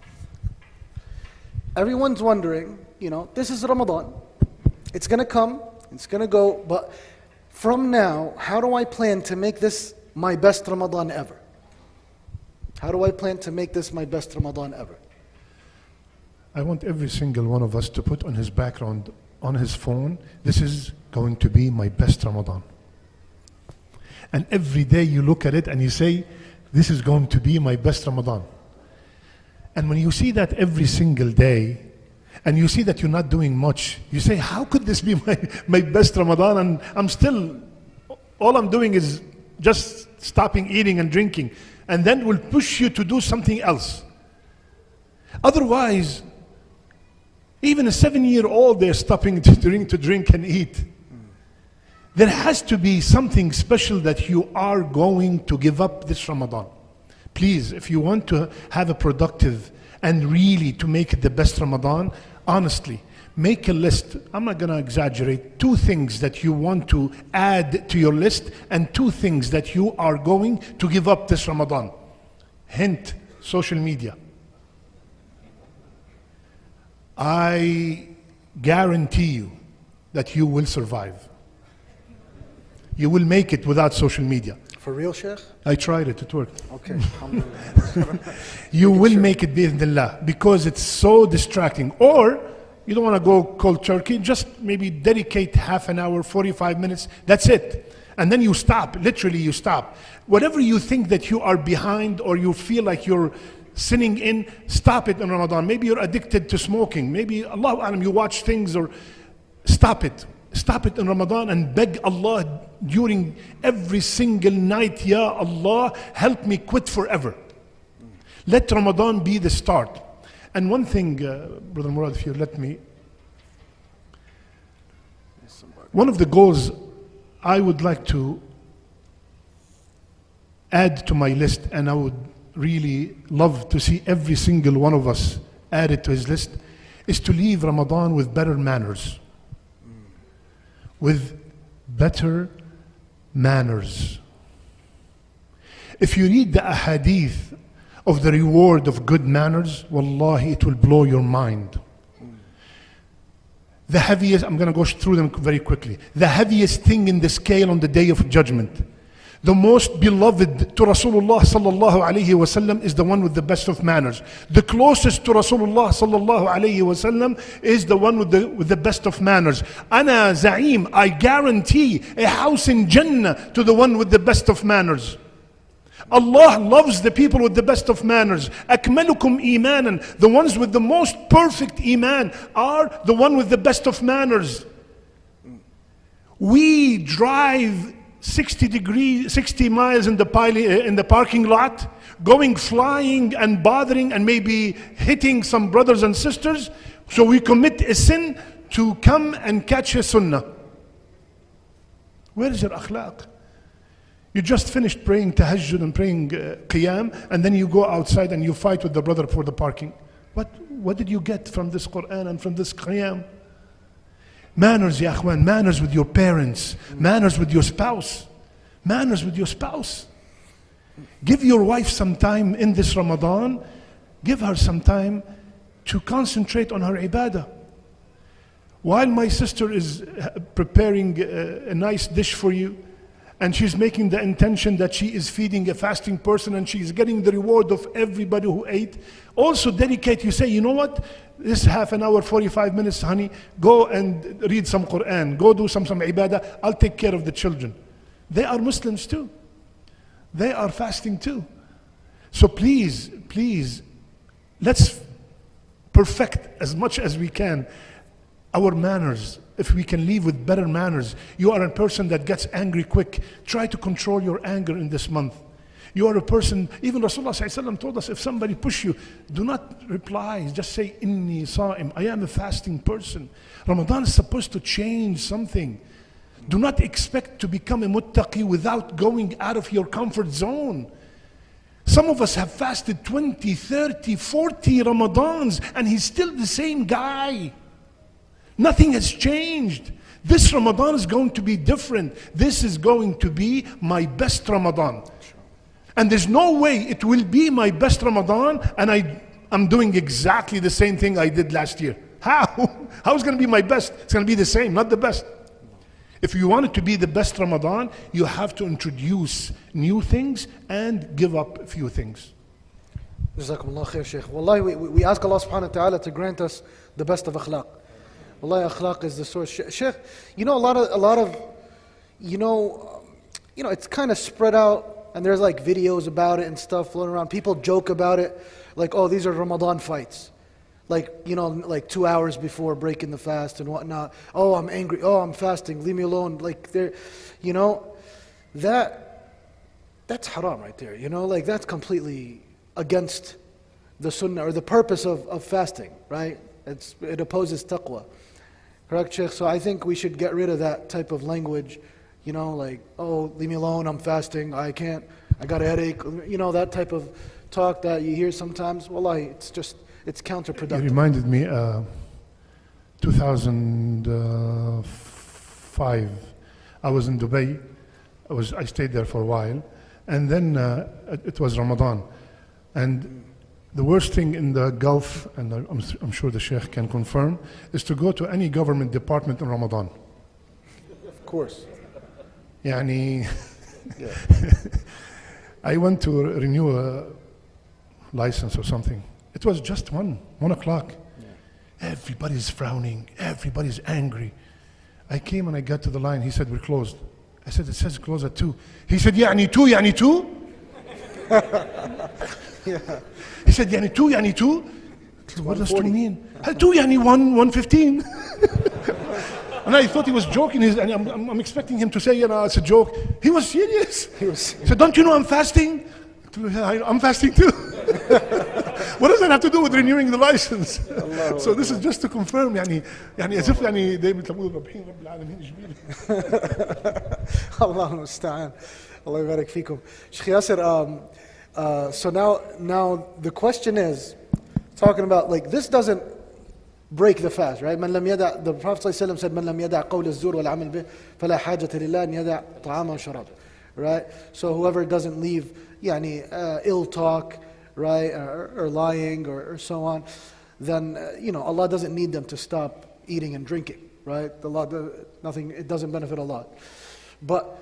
Speaker 3: everyone's wondering, this is Ramadan. It's going to come, it's going to go, but from now, how do I plan to make this my best Ramadan ever? How do I plan to make this my best Ramadan ever?
Speaker 4: I want every single one of us to put on his background, on his phone, this is going to be my best Ramadan. And every day you look at it and you say, this is going to be my best Ramadan. And when you see that every single day, and you see that you're not doing much, you say, how could this be my best Ramadan? And I'm still, all I'm doing is just stopping eating and drinking. And then will push you to do something else. Otherwise, even a 7-year-old, they're stopping to drink and eat. There has to be something special that you are going to give up this Ramadan. Please, if you want to have a productive and really to make it the best Ramadan, honestly, make a list. I'm not going to exaggerate. 2 things that you want to add to your list and 2 things that you are going to give up this Ramadan. Hint, social media. I guarantee you that you will survive. You will make it without social media.
Speaker 3: For real, Sheikh?
Speaker 4: I tried it, it worked.
Speaker 3: Okay, alhamdulillah.
Speaker 4: You will make it bi'idhnillah, because it's so distracting. Or you don't want to go cold turkey, just maybe dedicate half an hour, 45 minutes, that's it. And then you stop, literally you stop. Whatever you think that you are behind or you feel like you're sinning in, stop it in Ramadan. Maybe you're addicted to smoking. Maybe, Allahu A'lam, you watch things, or stop it. Stop it in Ramadan and beg Allah during every single night, Ya Allah, help me quit forever. Let Ramadan be the start. And one thing, Brother Murad, if you let me, one of the goals I would like to add to my list, and I would really love to see every single one of us add it to his list, is to leave Ramadan with better manners. With better manners. If you read the ahadith of the reward of good manners, wallahi, it will blow your mind. The heaviest, I'm going to go through them very quickly. The heaviest thing in the scale on the day of judgment, the most beloved to Rasulullah sallallahu alayhi wasallam, is the one with the best of manners. The closest to Rasulullah sallallahu alayhi wasallam is the one with the best of manners. Ana za'im, I guarantee a house in Jannah to the one with the best of manners. Allah loves the people with the best of manners. Akmalukum imanan, the ones with the most perfect iman are the one with the best of manners. We drive 60 miles in the parking lot, going flying and bothering and maybe hitting some brothers and sisters, so we commit a sin to come and catch a sunnah. Where is your akhlaq? You just finished praying tahajjud and praying qiyam, and then you go outside and you fight with the brother for the parking. What did you get from this Quran and from this qiyam? Manners, ya akhwan, manners with your parents, manners with your spouse, manners with your spouse. Give your wife some time in this Ramadan, give her some time to concentrate on her ibadah. While my sister is preparing a nice dish for you, and she's making the intention that she is feeding a fasting person and she's getting the reward of everybody who ate, also dedicate, you say, you know what, this half an hour, 45 minutes, honey, go and read some Quran, go do some ibadah, I'll take care of the children. They are Muslims too. They are fasting too. So please, let's perfect as much as we can our manners. If we can live with better manners. You are a person that gets angry quick. Try to control your anger in this month. You are a person, even Rasulullah ﷺ told us, if somebody push you, do not reply. Just say, Inni sa'im, I am a fasting person. Ramadan is supposed to change something. Do not expect to become a muttaqi without going out of your comfort zone. Some of us have fasted 20, 30, 40 Ramadans and he's still the same guy. Nothing has changed. This Ramadan is going to be different. This is going to be my best Ramadan. And there's no way it will be my best Ramadan and I'm doing exactly the same thing I did last year. How? How is it going to be my best? It's going to be the same, not the best. If you want it to be the best Ramadan, you have to introduce new things and give up a few things.
Speaker 3: Jazakumullah khair, Shaykh. Wallahi, we ask Allah subhanahu wa ta'ala to grant us the best of akhlaq. Wallahi, akhlaq is the source. Shaykh, you know, a lot of, you know, it's kind of spread out, and there's like videos about it and stuff floating around. People joke about it, like, oh, these are Ramadan fights. Like, you know, like 2 hours before breaking the fast and whatnot. Oh, I'm angry. Oh, I'm fasting. Leave me alone. Like, there, you know, that's haram right there. You know, like that's completely against the sunnah or the purpose of fasting, right? It opposes taqwa. Correct, Sheikh? So I think we should get rid of that type of language, you know, like, oh, leave me alone, I'm fasting, I can't, I got a headache, you know, that type of talk that you hear sometimes. Wallahi, it's counterproductive.
Speaker 4: It reminded me, 2005, I was in Dubai, I stayed there for a while, and then it was Ramadan. And the worst thing in the Gulf, and I'm sure the Sheikh can confirm, is to go to any government department in Ramadan.
Speaker 3: Of course.
Speaker 4: يعني I went to renew a license or something. It was just 1 o'clock. Everybody's frowning, everybody's angry. I came and I got to the line. He said, we're closed. I said, it says close at 2. He said, يعني 2 يعني 2? He said, يعني 2 يعني 2? What does 2 mean? 2 يعني 1:15. And I thought he was joking. And I'm expecting him to say, it's a joke. He was serious. He said, don't you know I'm fasting? I'm fasting too. What does that have to do with renewing the license? So this is just to confirm, يعني as if يعني دايما تقولوا رابحين رب العالمين ايش بيه.
Speaker 3: Allah المستعان. Allah يبارك فيكم. Sheikh Yasser, so now the question is, talking about like this doesn't break the fast, right? من لم يدع, the Prophet ﷺ said, من لم يدع قول الزور والعمل به فلا حاجة لله أن يدع طعامه وشرابه, right? So whoever doesn't leave يعني ill talk, right, or lying or so on, then Allah doesn't need them to stop eating and drinking, right? It doesn't benefit Allah. But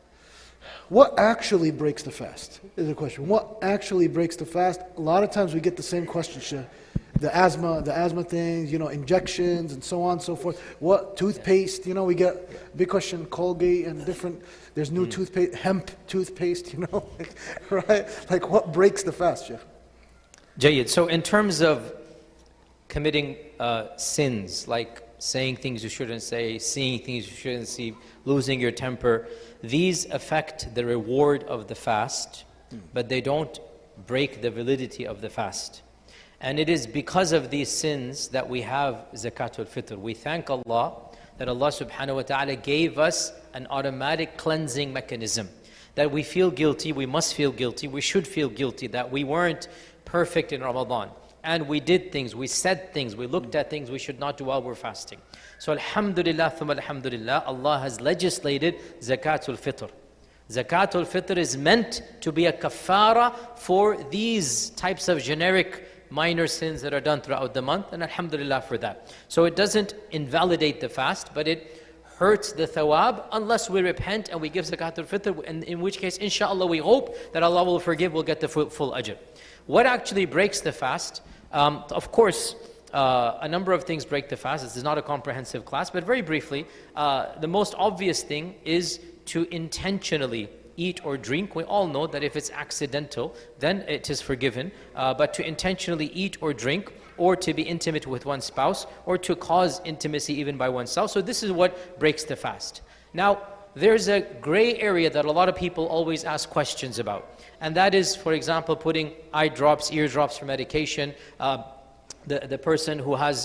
Speaker 3: what actually breaks the fast is the question. What actually breaks the fast? A lot of times we get the same question, Sheikh. The asthma things, injections and so on and so forth. What, toothpaste, we get a big question, Colgate and different, there's new toothpaste, hemp toothpaste, right? Like what breaks the fast, Sheikh?
Speaker 5: Jayyid. So in terms of committing sins, like saying things you shouldn't say, seeing things you shouldn't see, losing your temper, these affect the reward of the fast, but they don't break the validity of the fast. And it is because of these sins that we have Zakatul Fitr. We thank Allah that Allah subhanahu wa ta'ala gave us an automatic cleansing mechanism. That we feel guilty, we must feel guilty, we should feel guilty, that we weren't perfect in Ramadan. And we did things, we said things, we looked at things we should not do while we're fasting. So alhamdulillah, thumma alhamdulillah, Allah has legislated Zakatul Fitr. Zakatul Fitr is meant to be a kafara for these types of generic minor sins that are done throughout the month, and alhamdulillah for that. So it doesn't invalidate the fast, but it hurts the thawab unless we repent and we give Zakatul Fitr, in which case, inshallah, we hope that Allah will forgive, we'll get the full ajr. What actually breaks the fast? Of course, a number of things break the fast. This is not a comprehensive class, but very briefly, the most obvious thing is to intentionally eat or drink. We all know that if it's accidental, then it is forgiven. But to intentionally eat or drink, or to be intimate with one's spouse, or to cause intimacy even by oneself. So this is what breaks the fast. Now, there's a gray area that a lot of people always ask questions about. And that is, for example, putting eye drops, ear drops for medication. The person who has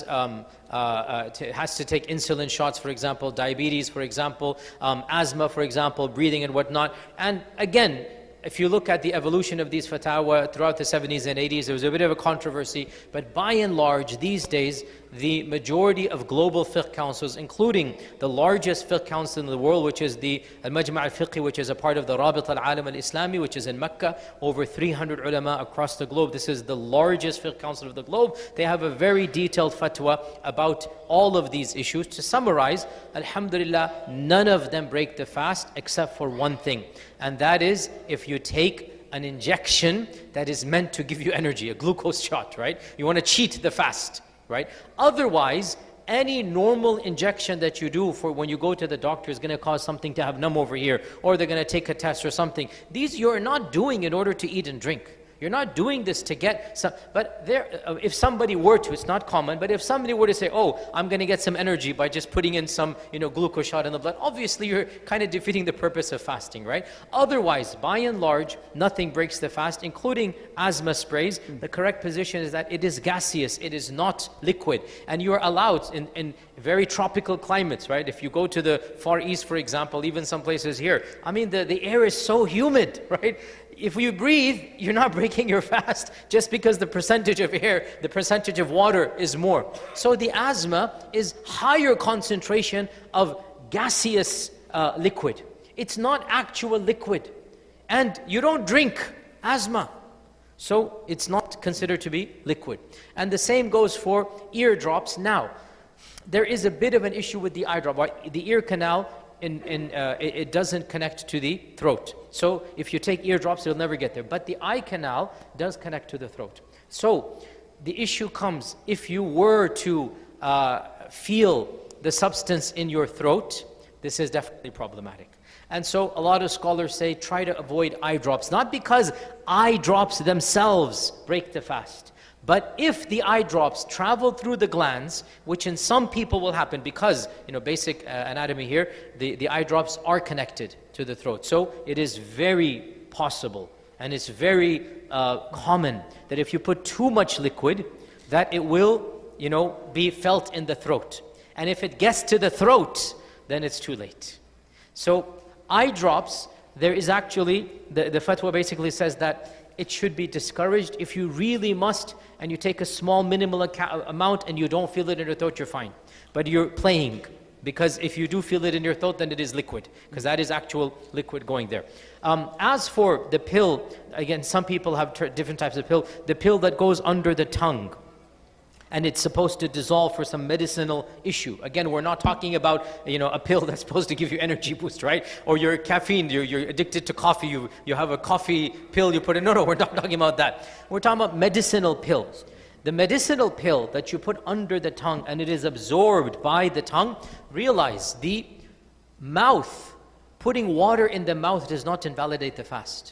Speaker 5: to take insulin shots, for example, diabetes, for example, asthma, for example, breathing and whatnot. And again, if you look at the evolution of these fatwa throughout the 70s and 80s, there was a bit of a controversy. But by and large, these days, the majority of global fiqh councils, including the largest fiqh council in the world, which is the Al-Majma' al-Fiqhi, which is a part of the Rabit al-Alam al-Islami, which is in Mecca, over 300 ulama across the globe. This is the largest fiqh council of the globe. They have a very detailed fatwa about all of these issues. To summarize, alhamdulillah, none of them break the fast except for one thing. And that is, if you take an injection that is meant to give you energy, a glucose shot, right? You want to cheat the fast, right? Otherwise, any normal injection that you do for when you go to the doctor is going to cause something to have numb over here, or they're going to take a test or something. These you're not doing in order to eat and drink. You're not doing this to get some, but if somebody were to, it's not common, but if somebody were to say, oh, I'm going to get some energy by just putting in some, glucose shot in the blood, obviously you're kind of defeating the purpose of fasting, right? Otherwise, by and large, nothing breaks the fast, including asthma sprays. The correct position is that it is gaseous, it is not liquid, and you are allowed in very tropical climates, right? If you go to the Far East, for example, even some places here, I mean, the air is so humid, right? If you breathe, you're not breaking your fast just because the percentage of air, the percentage of water is more. So the asthma is higher concentration of gaseous liquid. It's not actual liquid. And you don't drink asthma. So it's not considered to be liquid. And the same goes for eardrops. Now, there is a bit of an issue with the eye drop. The ear canal, it doesn't connect to the throat. So if you take eardrops, it'll never get there. But the eye canal does connect to the throat. So the issue comes, if you were to feel the substance in your throat, this is definitely problematic. And so a lot of scholars say try to avoid eye drops, not because eye drops themselves break the fast, but if the eye drops travel through the glands, which in some people will happen because, basic anatomy here, the eye drops are connected to the throat. So it is very possible and it's very common that if you put too much liquid, that it will, be felt in the throat. And if it gets to the throat, then it's too late. So eye drops, there is actually, the fatwa basically says that it should be discouraged. If you really must, and you take a small minimal amount and you don't feel it in your throat, you're fine. But you're playing, because if you do feel it in your throat, then it is liquid, because that is actual liquid going there. As for the pill, again, some people have different types of pill. The pill that goes under the tongue, and it's supposed to dissolve for some medicinal issue. Again, we're not talking about, a pill that's supposed to give you energy boost, right? Or you're caffeine, you're addicted to coffee, you have a coffee pill you put in. No, we're not talking about that. We're talking about medicinal pills. The medicinal pill that you put under the tongue and it is absorbed by the tongue, realize the mouth, putting water in the mouth does not invalidate the fast.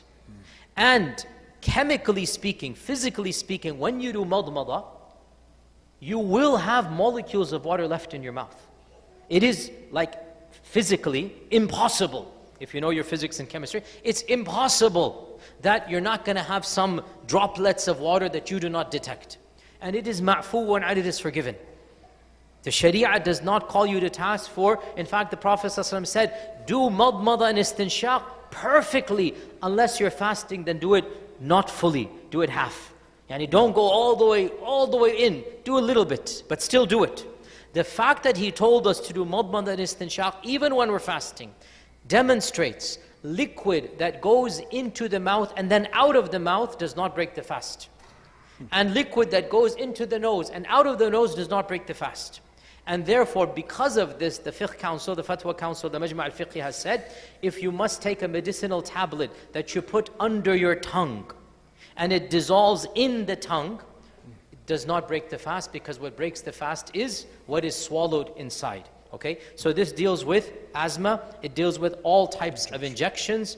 Speaker 5: And chemically speaking, physically speaking, when you do madmada, you will have molecules of water left in your mouth. It is like physically impossible. If you know your physics and chemistry, it's impossible that you're not going to have some droplets of water that you do not detect. And it is ma'fuwan and it is forgiven. The Sharia does not call you to task for, in fact the Prophet ﷺ said, do madmada and istinshaq perfectly. Unless you're fasting, then do it not fully, do it half. And don't go all the way in. Do a little bit, but still do it. The fact that he told us to do madmada and istinshaq, even when we're fasting, demonstrates liquid that goes into the mouth and then out of the mouth does not break the fast. And liquid that goes into the nose and out of the nose does not break the fast. And therefore, because of this, the Fiqh Council, the Fatwa Council, the Majma' al-Fiqhi has said, if you must take a medicinal tablet that you put under your tongue, and it dissolves in the tongue, it does not break the fast, because what breaks the fast is what is swallowed inside. Okay? So this deals with asthma, it deals with all types of injections.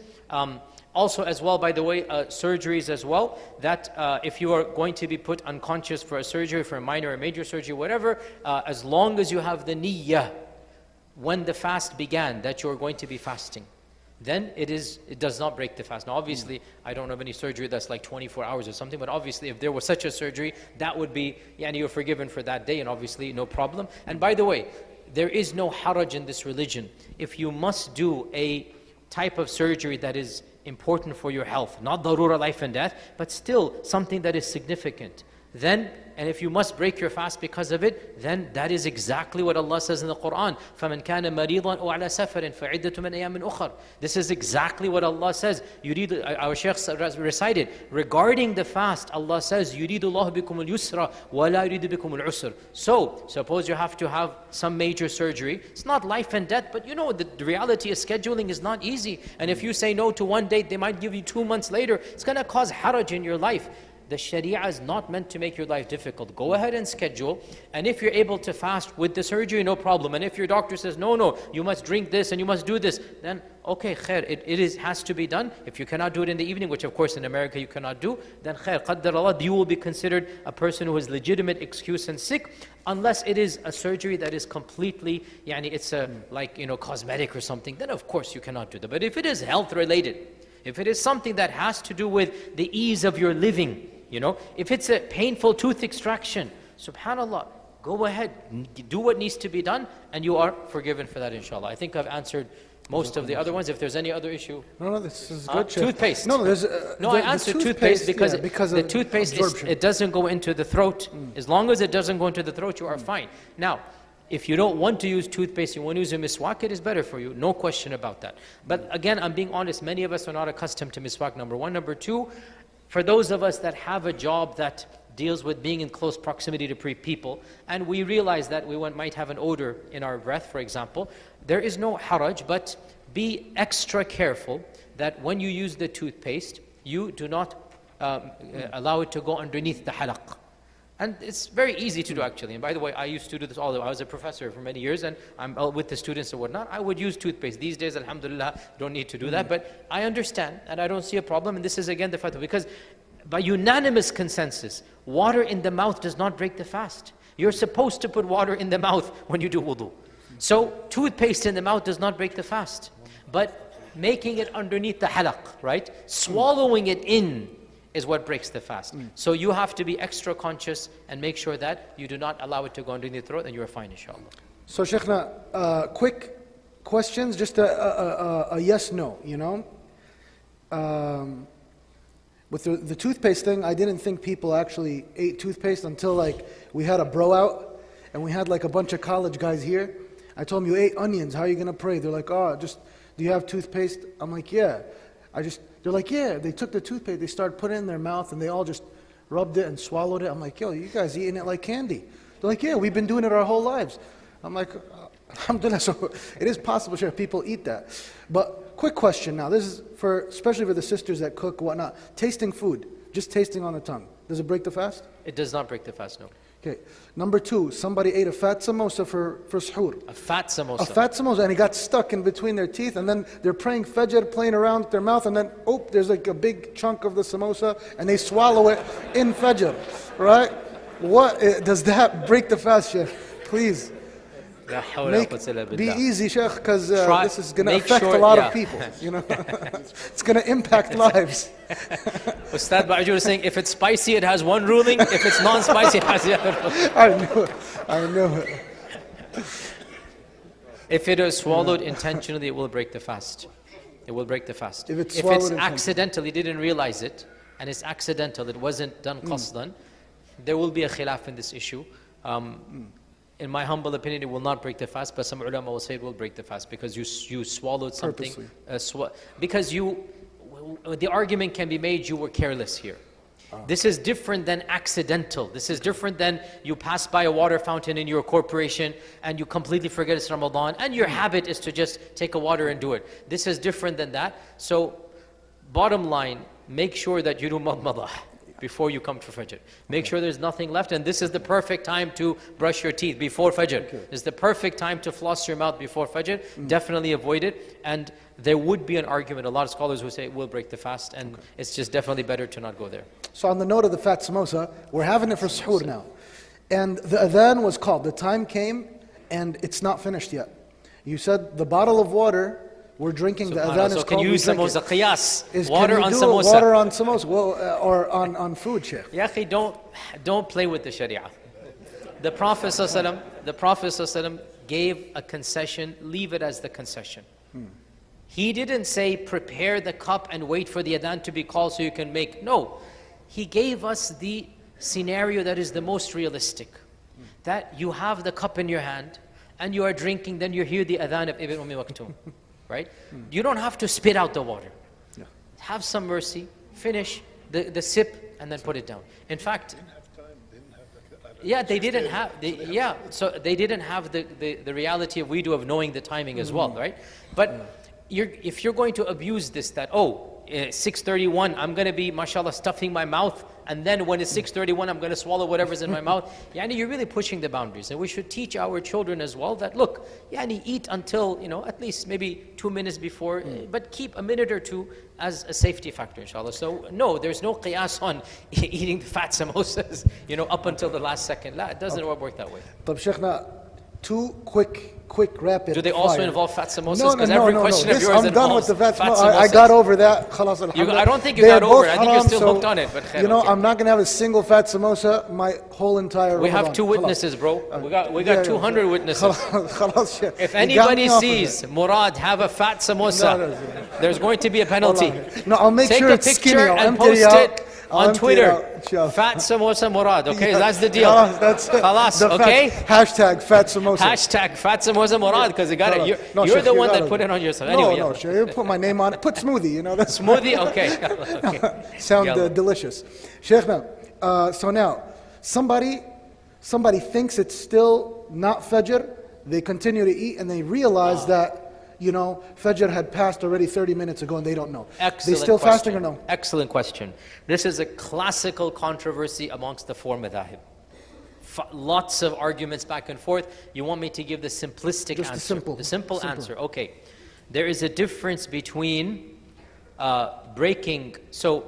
Speaker 5: Also as well, by the way, surgeries as well, that if you are going to be put unconscious for a surgery, for a minor or major surgery, whatever, as long as you have the niyyah, when the fast began, that you are going to be fasting, then it does not break the fast. Now obviously, I don't have any surgery that's like 24 hours or something, but obviously if there was such a surgery, that would be, you're forgiven for that day, and obviously no problem. And by the way, there is no haraj in this religion. If you must do a type of surgery that is important for your health, not darura, life and death, but still something that is significant, then, and if you must break your fast because of it, then that is exactly what Allah says in the Quran. فَمَنْ كَانَ مَرِيضًا أَوْ عَلَى سَفَرٍ فَعِدَّةٌ مِنْ أَيَّامٍ أُخَرٍ. This is exactly what Allah says. Our Shaykh recited, regarding the fast, Allah says, يُرِيدُ اللَّهُ بِكُمُ الْيُسْرَ وَلَا يُرِيدُ بِكُمُ الْعُسْرَ. So, suppose you have to have some major surgery. It's not life and death, but the reality is scheduling is not easy. And if you say no to one date, they might give you 2 months later. It's going to cause haraj in your life. The Sharia is not meant to make your life difficult. Go ahead and schedule, and if you're able to fast with the surgery, no problem. And if your doctor says, no, you must drink this and you must do this, then okay, khair, it has to be done. If you cannot do it in the evening, which of course in America you cannot do, then khair, qaddar Allah, you will be considered a person who has legitimate excuse and sick, unless it is a surgery that is completely, it's a cosmetic or something, then of course you cannot do that. But if it is health related, if it is something that has to do with the ease of your living, if it's a painful tooth extraction, subhanallah, go ahead, do what needs to be done, and you are forgiven for that, inshallah. I think I've answered most of the other ones. If there's any other issue.
Speaker 3: No, this is good.
Speaker 5: Toothpaste.
Speaker 3: I
Speaker 5: answered toothpaste because the toothpaste, it doesn't go into the throat. As long as it doesn't go into the throat, you are fine. Now, if you don't want to use toothpaste, you want to use a miswak, it is better for you. No question about that. But again, I'm being honest, many of us are not accustomed to miswak, number one. Number two, for those of us that have a job that deals with being in close proximity to people, and we realize that we might have an odor in our breath, for example, there is no haraj, but be extra careful that when you use the toothpaste, you do not allow it to go underneath the halaq. And it's very easy to do actually. And by the way, I used to do this all the way. I was a professor for many years and I'm with the students and whatnot. I would use toothpaste. These days, alhamdulillah, don't need to do that. But I understand and I don't see a problem. And this is again the fatwa. Because by unanimous consensus, water in the mouth does not break the fast. You're supposed to put water in the mouth when you do wudu. So toothpaste in the mouth does not break the fast. But making it underneath the halaq, right? Swallowing it in is what breaks the fast. So you have to be extra conscious and make sure that you do not allow it to go underneath the throat and you are fine, inshallah.
Speaker 3: So Shaykhna, quick questions, just a yes, no, you know? With the toothpaste thing, I didn't think people actually ate toothpaste until like we had a bro out and we had like a bunch of college guys here. I told them, you ate onions, how are you gonna pray? They're like, oh, do you have toothpaste? I'm like, yeah. They're like, yeah, they took the toothpaste, they started putting it in their mouth and they all just rubbed it and swallowed it. I'm like, yo, you guys eating it like candy. They're like, yeah, we've been doing it our whole lives. I'm like, alhamdulillah, so it is possible, sure, people eat that. But quick question now, this is especially for the sisters that cook, whatnot. Tasting food, just tasting on the tongue, does it break the fast?
Speaker 5: It does not break the fast, no.
Speaker 3: Okay. Number 2, somebody ate a fat samosa for suhoor.
Speaker 5: A fat samosa.
Speaker 3: A fat samosa, and it got stuck in between their teeth, and then they're praying fajr, playing around with their mouth, and then, there's like a big chunk of the samosa, and they swallow it in fajr, right? What, does that break the fast, Sheikh? Please. Be easy, Sheikh, because this is going to affect a lot of people, you know. It's going to impact lives.
Speaker 5: Ustad Ba'ajur is saying, if it's spicy, it has one ruling. If it's non-spicy, it has the other ruling.
Speaker 3: I knew it.
Speaker 5: If it is swallowed intentionally, it will break the fast. It will break the fast.
Speaker 3: If it's
Speaker 5: accidental, he didn't realize it, and it's accidental, it wasn't done qasdan, there will be a khilaf in this issue. In my humble opinion, it will not break the fast, but some ulama will say it will break the fast because you swallowed something. Because the argument can be made you were careless here. This is different than accidental. This is different than you pass by a water fountain in your corporation and you completely forget it's Ramadan and your habit is to just take a water and do it. This is different than that. So bottom line, make sure that you do madmadah before you come to Fajr. Make sure there's nothing left, and this is the perfect time to brush your teeth before Fajr. This is the perfect time to floss your mouth before Fajr. Definitely avoid it. And there would be an argument, a lot of scholars who say it will break the fast, and it's just definitely better to not go there.
Speaker 3: So on the note of the fat samosa, we're having it for suhoor now. And the adhan was called, the time came, and it's not finished yet. You said the bottle of water we're drinking, the adhan is
Speaker 5: so
Speaker 3: called,
Speaker 5: can you use samosa, qiyas, water on
Speaker 3: samosa.
Speaker 5: Water
Speaker 3: on samosa, or on food, Sheikh.
Speaker 5: Ya akhi, don't play with the sharia. The Prophet ﷺ gave a concession, leave it as the concession. He didn't say prepare the cup and wait for the adhan to be called so you can make, no. He gave us the scenario that is the most realistic. That you have the cup in your hand and you are drinking, then you hear the adhan of Ibn Maktoum. Right? You don't have to spit out the water. Have some mercy, finish the sip, and then put it down. In fact, they didn't have the reality of we do of knowing the timing as well, right? But if you're going to abuse this, that 6:31, I'm going to be, mashallah, stuffing my mouth, and then when it's 6:31, I'm going to swallow whatever's in my mouth. You're really pushing the boundaries. And we should teach our children as well that, look, eat until, at least maybe 2 minutes before, but keep a minute or two as a safety factor, inshallah. So, no, there's no qiyas on eating the fat samosas, up until the last second. It doesn't work that way.
Speaker 3: But Shaykhna, 2 quick rapid.
Speaker 5: Do they also involve fat samosas?
Speaker 3: No. I'm done with the fat samosas. I got over that.
Speaker 5: I don't think you got over it. I think you're still hooked on it. But
Speaker 3: I'm not going to have a single fat samosa my whole entire
Speaker 5: We
Speaker 3: Ramadan.
Speaker 5: have 2 witnesses, bro. We got 200 witnesses. If anybody sees Murad have a fat samosa, there's going to be a penalty.
Speaker 3: No, I'll make sure it's skinny.
Speaker 5: Take a picture and post it on Twitter. Fat samosa Murad, okay? That's the deal.
Speaker 3: That's it.
Speaker 5: Khalas, okay?
Speaker 3: Hashtag fat samosa.
Speaker 5: Hashtag fat samosa Murad, because you got it. You're the one that put it on yourself. Anyway,
Speaker 3: no, you put my name on it. Put smoothie,
Speaker 5: Smoothie, okay.
Speaker 3: Sound delicious. Shaykhna, So now, somebody thinks it's still not Fajr, they continue to eat and they realize that, Fajr had passed already 30 minutes ago and they don't know.
Speaker 5: Excellent
Speaker 3: They still
Speaker 5: question.
Speaker 3: fasting or no?
Speaker 5: Excellent question. This is a classical controversy amongst the four madhahib. Lots of arguments back and forth. You want me to give the simplistic
Speaker 3: Just
Speaker 5: answer?
Speaker 3: the
Speaker 5: simple answer. Okay. There is a difference between breaking. So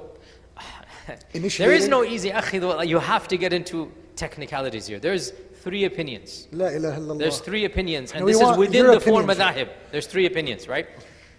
Speaker 5: there is no easy. You have to get into technicalities here. There's 3 opinions.
Speaker 3: La ilaha illallah.
Speaker 5: There's 3 opinions, and
Speaker 3: We
Speaker 5: this is
Speaker 3: want
Speaker 5: within
Speaker 3: your
Speaker 5: the 4
Speaker 3: opinion,
Speaker 5: madhahib. There's 3 opinions, right?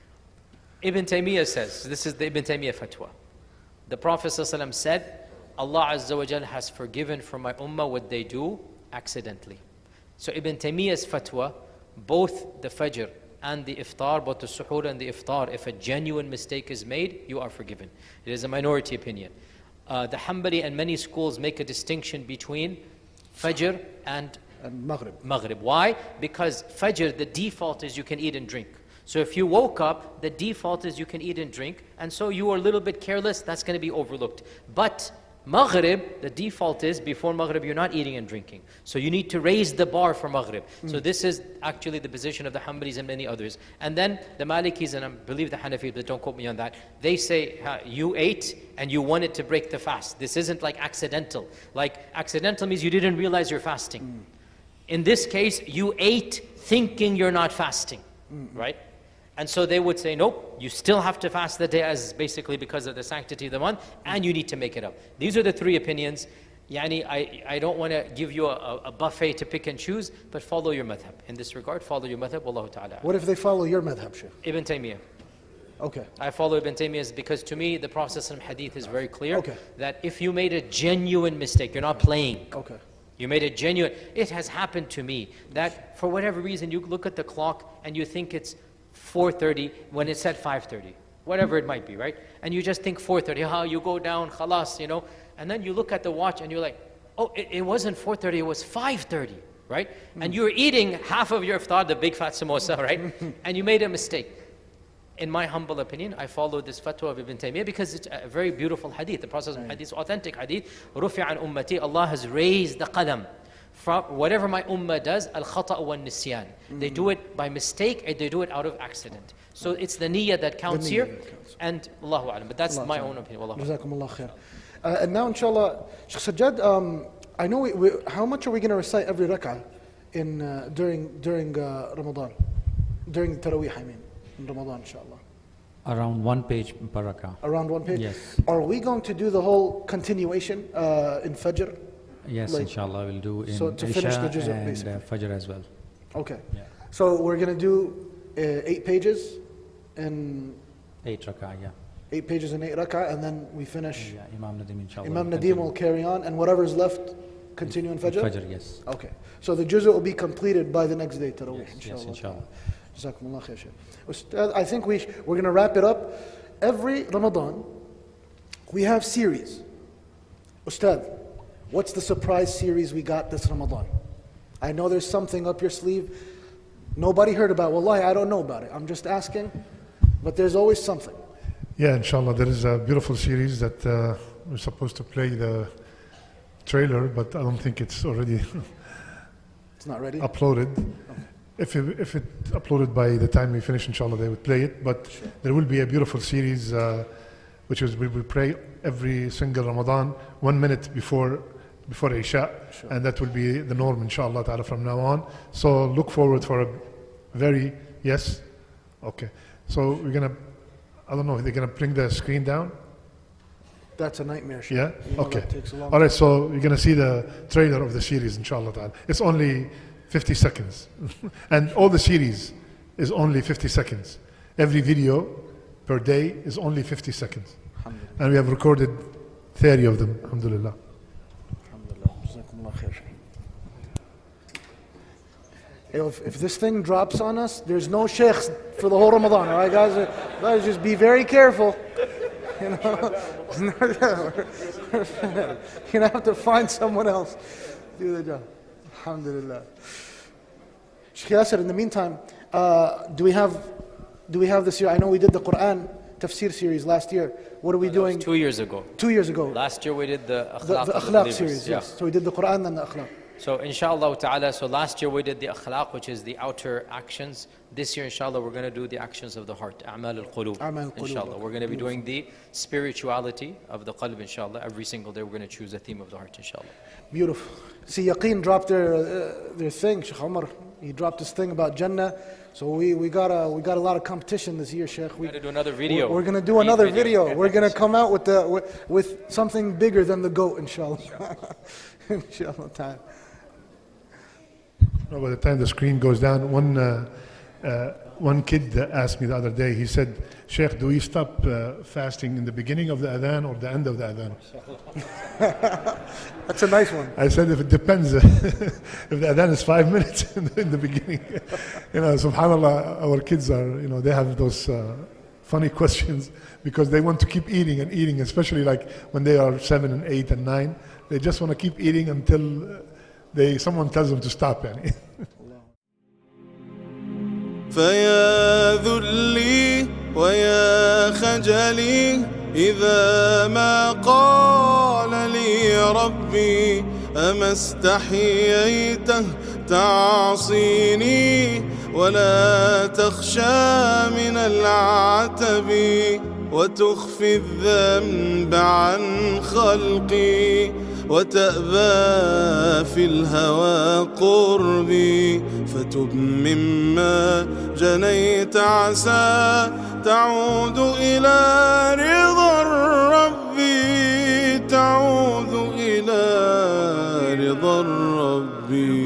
Speaker 5: Ibn Taymiyyah says, this is the Ibn Taymiyyah fatwa. The Prophet ﷺ said, Allah Azza wa Jal has forgiven for my ummah what they do accidentally. So Ibn Taymiyyah's fatwa, both the Fajr and the Iftar, both the Suhoor and the Iftar, if a genuine mistake is made, you are forgiven. It is a minority opinion. The Hanbali and many schools make a distinction between Fajr and Maghrib. Why? Because Fajr, the default is you can eat and drink. So if you woke up, the default is you can eat and drink, and so you are a little bit careless, that's going to be overlooked. But Maghrib, the default is before Maghrib you're not eating and drinking. So you need to raise the bar for Maghrib. So this is actually the position of the Hanbalis and many others. And then the Malikis, and I believe the Hanafis, but don't quote me on that, they say you ate and you wanted to break the fast. This isn't like accidental. Like accidental means you didn't realize you're fasting. In this case, you ate thinking you're not fasting, right? And so they would say, nope, you still have to fast the day as basically because of the sanctity of the month, and you need to make it up. These are the 3 opinions. I don't want to give you a buffet to pick and choose, but follow your madhab. In this regard, follow your madhab, wallahu ta'ala.
Speaker 3: What if they follow your madhab, Shaykh?
Speaker 5: Ibn Taymiyyah.
Speaker 3: Okay.
Speaker 5: I follow Ibn Taymiyyah because to me, the Prophet's hadith is very clear
Speaker 3: Okay.
Speaker 5: that if you made a genuine mistake, you're not playing.
Speaker 3: Okay.
Speaker 5: You made a genuine, it has happened to me that for whatever reason, you look at the clock and you think it's 4:30 when it said 5:30, whatever it might be, right? And you just think 4:30, you go down, khalas, and then you look at the watch and you're like, oh, it wasn't 4:30, it was 5:30, right? And you're eating half of your iftar, the big fat samosa, right? And you made a mistake. In my humble opinion, I follow this fatwa of Ibn Taymiyyah because it's a very beautiful hadith. The Prophet's hadith is authentic hadith. رُفِعَ عَنْ أُمَّتِي, Allah has raised the qalam. From whatever my ummah does, al-khata' wa nisyan. They do it by mistake and they do it out of accident. So it's the niyyah that counts here, and Allahu A'lam. But that's my own opinion. Wallahu a'lam.
Speaker 3: Jazakumullah khair. And now, inshallah, Shaykh Sajjad, I know how much are we going to recite every rak'ah during Ramadan? During the Taraweeh, I mean, in Ramadan, inshallah.
Speaker 7: Around 1 page per rak'ah.
Speaker 3: Around 1 page?
Speaker 7: Yes.
Speaker 3: Are we going to do the whole continuation in Fajr?
Speaker 7: Yes, inshallah, we'll do in
Speaker 3: so to finish
Speaker 7: Isha
Speaker 3: the juz'
Speaker 7: and
Speaker 3: basically.
Speaker 7: Fajr as well.
Speaker 3: Okay.
Speaker 7: Yeah.
Speaker 3: So we're going to do 8 pages in
Speaker 7: 8 rak'ah, yeah.
Speaker 3: 8 pages in 8 rak'ah, and then we finish.
Speaker 7: Yeah, Imam Nadim, inshallah.
Speaker 3: Imam Nadim will carry on, and whatever's left, continue in Fajr?
Speaker 7: Fajr, yes.
Speaker 3: Okay. So the juz' will be completed by the next day, Taraweeh,
Speaker 7: Yes, inshallah.
Speaker 3: Jazakumullah khair, Shaykh. Ustad, I think we're going to wrap it up. Every Ramadan, we have series. Ustad, what's the surprise series we got this Ramadan? I know there's something up your sleeve nobody heard about. Wallahi, I don't know about it. I'm just asking, but there's always something.
Speaker 4: Yeah, inshallah, there is a beautiful series that we're supposed to play the trailer, but I don't think it's already
Speaker 3: It's not ready?
Speaker 4: uploaded. If it uploaded by the time we finish, inshallah, they would play it. But there will be a beautiful series, which is we will pray every single Ramadan 1 minute before Isha, and that will be the norm, inshallah ta'ala, from now on. So look forward for a very, yes? Okay. So we're going to, I don't know, they're going to bring the screen down?
Speaker 3: That's a nightmare, Shaykh.
Speaker 4: Yeah?
Speaker 3: You know
Speaker 4: Okay.
Speaker 3: that takes a long
Speaker 4: All right, so you're going to see the trailer of the series, inshallah ta'ala. It's only 50 seconds. And all the series is only 50 seconds. Every video per day is only 50 seconds. And we have recorded 30 of them, alhamdulillah.
Speaker 3: If this thing drops on us, there's no sheikhs for the whole Ramadan, all right, guys? Guys, just be very careful. You know, you're gonna have to find someone else do the job. Alhamdulillah. Sheikh Yasser, in the meantime, do we have this year? I know we did the Quran tafsir series last year. What are we doing?
Speaker 5: 2 years ago.
Speaker 3: 2 years ago.
Speaker 5: Last year we did the
Speaker 3: The
Speaker 5: akhlaq, of the
Speaker 3: akhlaq
Speaker 5: believers.
Speaker 3: series,
Speaker 5: Yeah.
Speaker 3: yes. So we did the Quran and the akhlaq.
Speaker 5: So inshallah ta'ala, so last year we did the akhlaq, which is the outer actions. This year inshallah we're going to do the actions of the heart, a'mal al-qulub.
Speaker 3: A'mal al-qulub.
Speaker 5: Inshallah. We're going to be doing the spirituality of the qalb inshallah. Every single day we're going to choose a theme of the heart inshallah.
Speaker 3: Beautiful. See, Yaqeen dropped their thing, Sheikh Umar. He dropped his thing about Jannah. So we got a lot of competition this year, Sheikh.
Speaker 5: We're going to do another video.
Speaker 3: We're going to do another video. We're going to come out with something bigger than the goat, inshallah. Inshallah ta'ala.
Speaker 4: By the time the screen goes down, one kid asked me the other day, he said, Sheikh, do we stop fasting in the beginning of the adhan or the end of the adhan?
Speaker 3: That's a nice one.
Speaker 4: I said, if it depends, if the adhan is 5 minutes in the beginning, subhanAllah, our kids are, they have those funny questions because they want to keep eating and eating, especially like when they are 7 and 8 and 9. They just want to keep eating until someone tells them to stop.
Speaker 2: فيا ذلي ويا خجلي إذا ما قال لي ربي أما استحييته تعصيني ولا تخشى من العتب وتخفي الذنب عن خلقي وتأبى في الهوى قربي فتب مما جنيت عسى تعود إلى رضا الرب تعود إلى رضا الرب